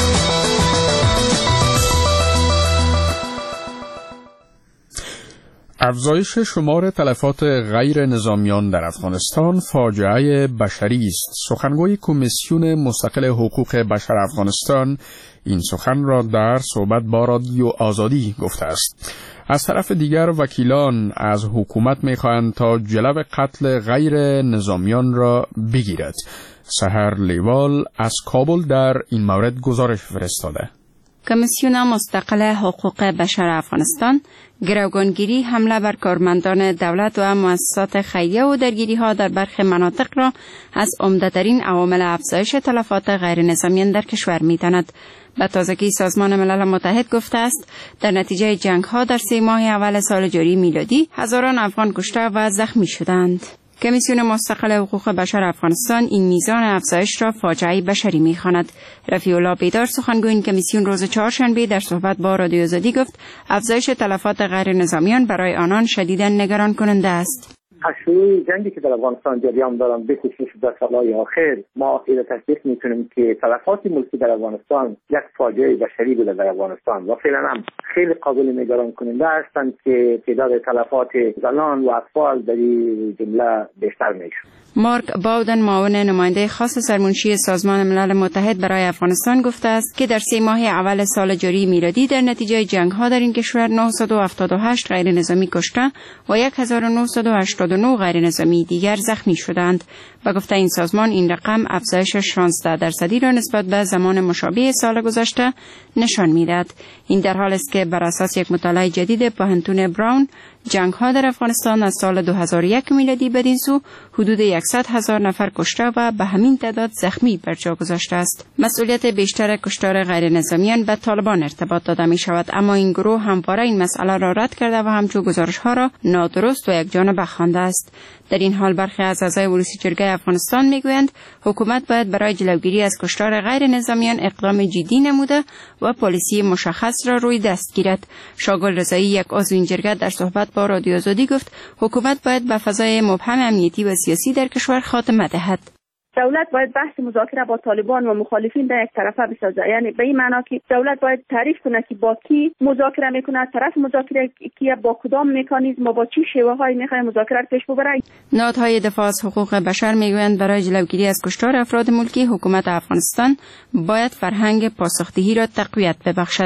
افزایش شمار تلفات غیر نظامیان در افغانستان فاجعه بشری است. سخنگوی کمیسیون مستقل حقوق بشر افغانستان این سخن را در صحبت با رادیو آزادی گفته است. از طرف دیگر وکیلان از حکومت می‌خواهند تا جلو قتل غیر نظامیان را بگیرد. سحر لیوال از کابل در این مورد گزارش فرستاده. کمیسیون مستقل حقوق بشر افغانستان گروگانگیری، حمله بر کارمندان دولت و مؤسسات خیریه و درگیری‌ها در برخی مناطق را از عمده‌ترین عوامل افزایش تلفات غیر نظامیان در کشور می‌داند. به تازگی سازمان ملل متحد گفته است در نتیجه جنگ‌ها در سه ماه اول سال جاری میلادی هزاران افغان کشته و زخمی شدند. کمیسیون مستقل حقوق بشر افغانستان این میزان افزایش را فاجعه بشری می‌خواند. رفیع الله بیدار سخنگوی این کمیسیون روز چهارشنبه در صحبت با رادیو آزادی گفت افزایش تلفات غیر نظامیان برای آنان شدیداً نگران کننده است. از شروع جنگی که در افغانستان جریان دارند به خصوص در سالهای آخر ما این تصدیق می‌کنیم که تلفات ملکی در افغانستان یک فاجعه بشری بوده در افغانستان و فعلا هم خیلی قابل نگران کننده هستند که تعداد تلفات زنان و اطفال در این جمله بیشتر میشه. مارک باودن معاون نماینده خاص سرمنشی سازمان ملل متحد برای افغانستان گفته است که در سه ماه اول سال جاری میلادی در نتیجه جنگ‌ها در این کشور نهصد و هفتاد و هشت غیر نظامی کشته و هزار و نهصد و هشتاد و نه غیر نظامی دیگر زخمی شدند. و گفته این سازمان این رقم افزایش شانزده درصدی را نسبت به زمان مشابه سال گذشته نشان می‌دهد. این در حالی است که بر اساس یک مطالعه جدید پانتون براون جنگ‌ها در افغانستان از سال دو هزار و یک میلادی بدین سو حدود صد هزار نفر کشته و به همین تعداد زخمی بر جا گذاشته است. مسئولیت بیشتر کشتار غیر نظامیان به طالبان ارتباط داده می شود، اما این گروه همواره این مسئله را رد کرده و همچون گزارش‌ها را نادرست و یکجانبه خوانده است. در این حال برخی از اعضای ولسی جرگه افغانستان میگویند حکومت باید برای جلوگیری از کشتار غیر نظامیان اقدام جدی نموده و پالیسی مشخص را روی دست گیرد. شاگل رضایی یک عضو این جرگه در صحبت با رادیو آزادی گفت حکومت باید به فضای مبهم امنیتی و سیاسی در کشور خاتمه دهد. دولت باید بحث مذاکره با طالبان و مخالفین در یک طرفه بسازه، یعنی به این معنا که دولت باید تعریف کنه که با کی مذاکره میکنه، طرف مذاکره کیه، با کدام مکانیزم و با چه شیوه هایی میخواد مذاکره پیش ببره. نهادهای دفاع از حقوق بشر میگویند برای جلوگیری از کشتار افراد ملکی حکومت افغانستان باید فرهنگ پاسخدهی را تقویت ببخشد.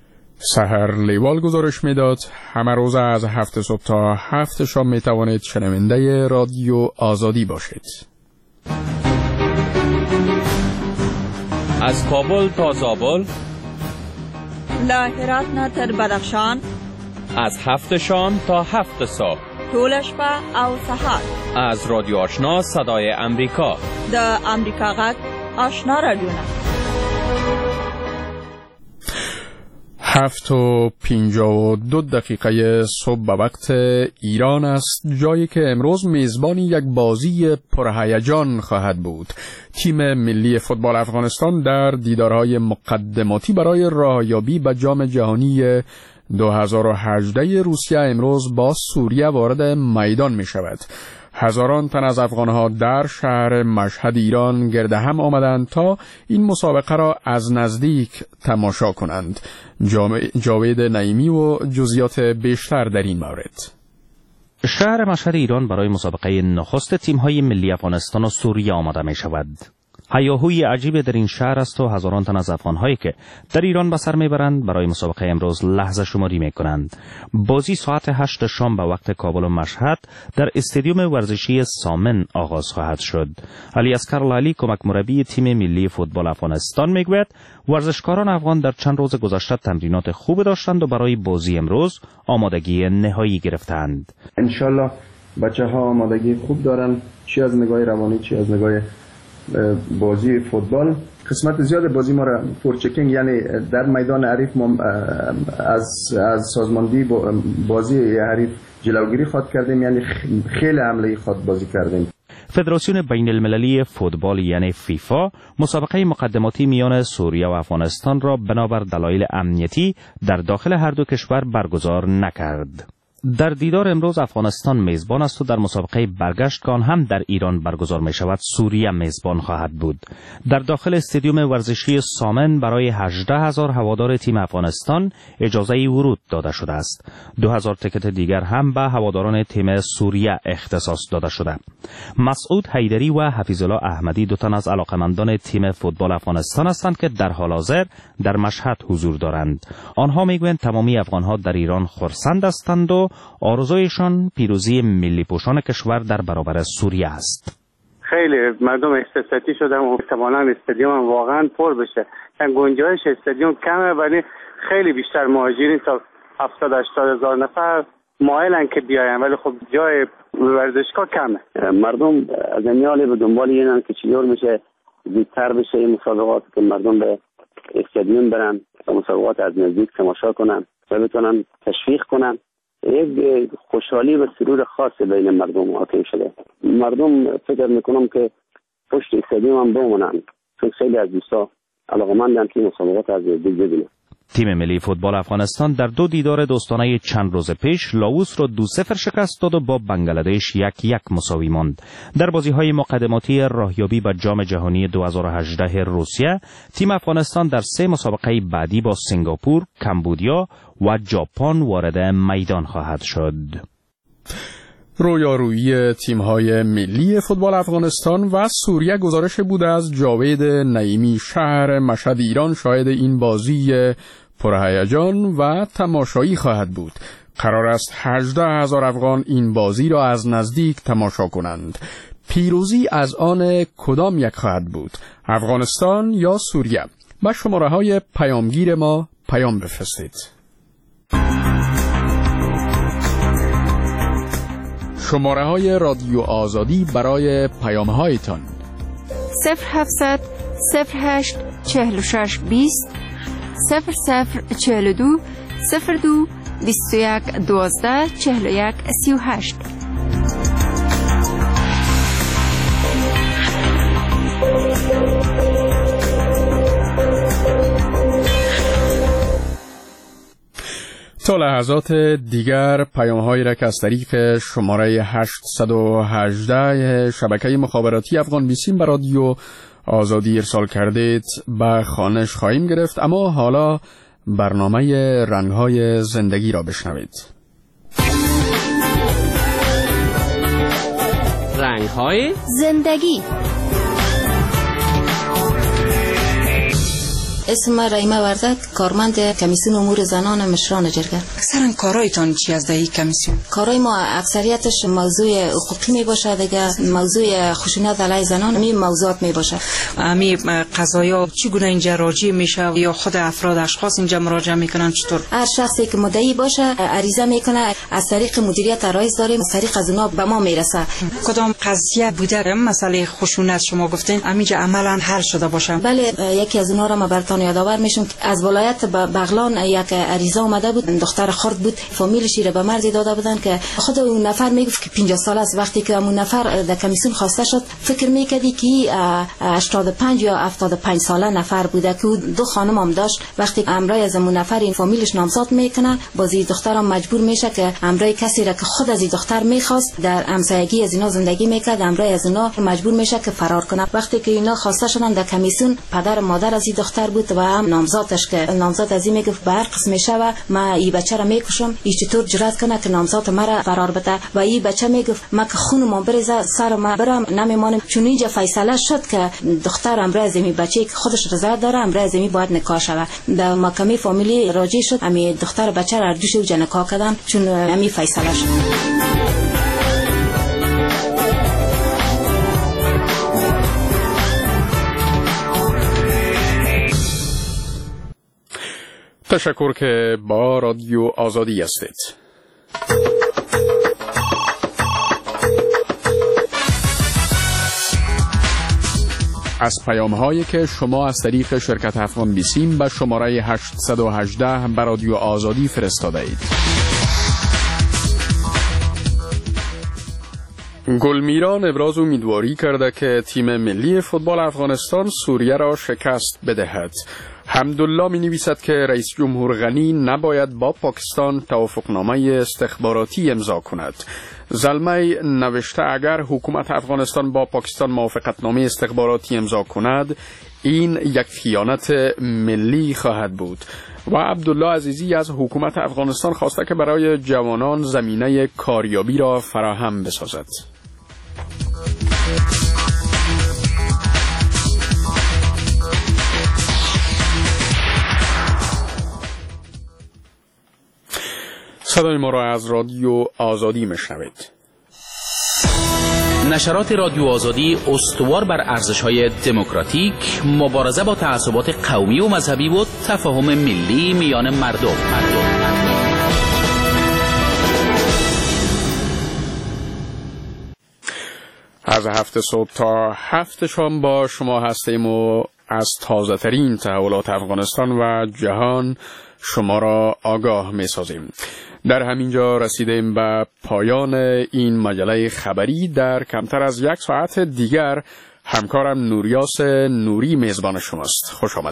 سحر لیوال گزارش میداد. همه روز از هفت صبح تا هفت شام می توانید شنونده رادیو آزادی باشید. از کابل تا زابل، له هرات نه تر بدخشان، از هفت شام تا هفت صبح، ټول شپه او سهار، از رادیو آشنا صدای امریکا، د امریکا غږ آشنا رادیو. هفت و پینجا و دو دقیقه صبح به وقت ایران است، جایی که امروز میزبانی یک بازی پرهیجان خواهد بود. تیم ملی فوتبال افغانستان در دیدارهای مقدماتی برای راهیابی به جام جهانی دو هزار و هجده روسیه امروز با سوریه وارد میدان می شود. هزاران تن از افغانها در شهر مشهد ایران گرد هم آمدند تا این مسابقه را از نزدیک تماشا کنند. جاوید نعیمی و جزئیات بیشتر در این مورد. شهر مشهد ایران برای مسابقه نخست تیم‌های ملی افغانستان و سوریه آماده می شود. هیاهوی عجیب در این شهر است و هزاران تن از افغان‌هایی که در ایران به سر میبرند برای مسابقه امروز لحظه شماری میکنند. بازی ساعت هشت شام به وقت کابل و مشهد در استادیوم ورزشی سامن آغاز خواهد شد. علی اصغر لالی کمک مربی تیم ملی فوتبال افغانستان میگوید ورزشکاران افغان در چند روز گذشته تمرینات خوب داشتند و برای بازی امروز آمادگی نهایی گرفتند. ان شاء الله بچه‌ها آمادگی خوب دارن، چی از نگاه روانی چی از نگاه بازی فوتبال. قسمت زیاد بازی ما را فورچکینگ یعنی در میدان حریف ما از از سازماندهی بازی حریف جلوگیری خواد کردیم، یعنی خیلی حمله خواد بازی کردیم. فدراسیون بین المللی فوتبال یعنی فیفا مسابقه مقدماتی میان سوریه و افغانستان را بنابر دلایل امنیتی در داخل هر دو کشور برگزار نکرد. در دیدار امروز افغانستان میزبان است و در مسابقه برگشت که آن هم در ایران برگزار می شود سوریه میزبان خواهد بود. در داخل استادیوم ورزشی سامن برای هجده هزار هوادار تیم افغانستان اجازه ورود داده شده است. دو هزار تکت دیگر هم به هواداران تیم سوریه اختصاص داده شده. مسعود حیدری و حفیظ الله احمدی دو تن از علاقمندان تیم فوتبال افغانستان هستند که در حال حاضر در مشهد حضور دارند. آنها میگویند تمامی افغانها در ایران خرسند هستند و آرزویشان پیروزی ملی پوشان کشور در برابر سوریه است. خیلی مردم احساساتی شدن و احتمالاً استادیوم واقعا پر بشه. گنجایش استادیوم کمه ولی خیلی بیشتر مهاجرین تا هفتاد هشتاد هزار نفر مایلن که بیاین ولی خب جای ورزشگاه کمه. مردم از امیال به دنبال اینن که چطور میشه زودتر بشه این مسابقات که مردم به استادیوم برن و مسابقات از نزدیک تماشا کنن و بتونن تشویق کنن. یک خوشحالی و سرور خاصی بین مردم حاکم شده. مردم فکر میکنم که پشت استادیوم هم بمونن چون خیلی از دوستا علاقه‌مندن که مسابقات از نزدیک ببینن. تیم ملی فوتبال افغانستان در دو دیدار دوستانه چند روز پیش لاوس را دو صفر شکست داد و با بنگلادش یک یک مساوی ماند. در بازی‌های مقدماتی راهیابی به جام جهانی دو هزار و هجده روسیه، تیم افغانستان در سه مسابقه بعدی با سنگاپور، کمبودیا و ژاپن وارد میدان خواهد شد. رویارویی تیم‌های ملی فوتبال افغانستان و سوریه گزارش بود از جاوید نعیمی. شهر مشهد ایران شاهد این بازی پرهیجان و تماشایی خواهد بود. قرار است هجده هزار افغان این بازی را از نزدیک تماشا کنند. پیروزی از آن کدام یک خواهد بود؟ افغانستان یا سوریه؟ با شماره‌های پیامگیر ما پیام بفرستید. شماره های رادیو آزادی برای پیام هایتان صفر هفتصد صفر هشت چهل و شش بیست صفر صفر چهل و دو صفر دو بیست و یک دوازده چهل و یک سی و هشت. تا لحظات دیگر پیام هایی را که از طریق شماره هشتصد و هجده شبکه مخابراتی افغان بیسیم به رادیو آزادی ارسال کردید به خوانش خواهیم گرفت. اما حالا برنامه رنگ های زندگی را بشنوید. رنگ های زندگی. اسم من رحیمه وردک، کارمند کمیسیون امور زنان مشران جرگه. اکثرا کارایتان چی از دهی کمیسیون؟ کارای ما اکثریتش موضوع حقوقی می باشه دیگه، موضوع خشونت علیه زنان می موضوعات می باشه. امی قضایا چگونه اینجا راجع میشه یا خود افراد اشخاص اینجا مراجعه میکنن چطور؟ هر شخصی که مدعی باشه عریضه میکنه، از طریق مدیریت رئیس داریم، از طریق از اونها به ما میرسه. کدام قضیه بوده مسئله خشونت شما گفتین همینجا عملا حل شده باشه؟ بله، یکی از اونها را ما براتون یادآور میشم. از ولایت بغلان یک عریضه اومده بود، دختر خرد بود، فامیلش را به مردی داده بودن که خود اون نفر میگفت که پنجاه ساله است. وقتی که اون نفر در کمیسیون خواسته شد فکر میکردی که هشتاد و پنج یا هفتاد و پنج ساله نفر بوده که دو خانم هم داشت. وقتی امرای از اون نفر این فامیلش نامزد میکنه، بازی دخترم مجبور میشه که امرای کسی را که خود از این دختر میخواست در همسایگی از اینا زندگی میکرد، امرای از اینا مجبور میشه که فرار کنه. وقتی که اینا خواسته شدن در کمیسیون، پدر مادر از این دختر بود و هم نامزادش که نامزاد از این میگفت به هر قسم میشه و ما این بچه را میکشم، این چطور جرأت کنه که نامزاد مرا فرار بده. و این بچه میگفت ما که خونم بریزه سر ما برام نمیمانم. چون اینجا فیصله شد که دختر امرای از این بچه که خودش رضایت داره، امرای از این باید نکاح شود. در محکمه فامیلی راجع شد، امی دختر بچه را دوش و نکاح کردن چون امی فیصله شد. تشکر که با رادیو آزادی هستید. از پیام هایی که شما از طریق شرکت افغان بیسیم به شماره هشتصد و هجده به رادیو آزادی فرستاده اید. گلمیران ابراز امیدواری کرده که تیم ملی فوتبال افغانستان سوریه را شکست بدهد. حمدالله می نویسد که رئیس جمهور غنی نباید با پاکستان توافقنامه استخباراتی امضا کند. زلمی نوشته اگر حکومت افغانستان با پاکستان موافقتنامه استخباراتی امضا کند این یک خیانت ملی خواهد بود. و عبدالله عزیزی از حکومت افغانستان خواسته که برای جوانان زمینه کاریابی را فراهم بسازد. صدای ما را از رادیو آزادی میشنوید. نشرات رادیو آزادی استوار بر ارزش‌های دموکراتیک، مبارزه با تعصبات قومی و مذهبی و تفاهم ملی میان مردم. از هفت صبح تا هفت شام با شما هستیم و از تازه ترین تحولات افغانستان و جهان شما را آگاه می سازیم. در همینجا رسیدیم به پایان این مجله خبری. در کمتر از یک ساعت دیگر همکارم نوریاس نوری میزبان شماست. خوش آمدید.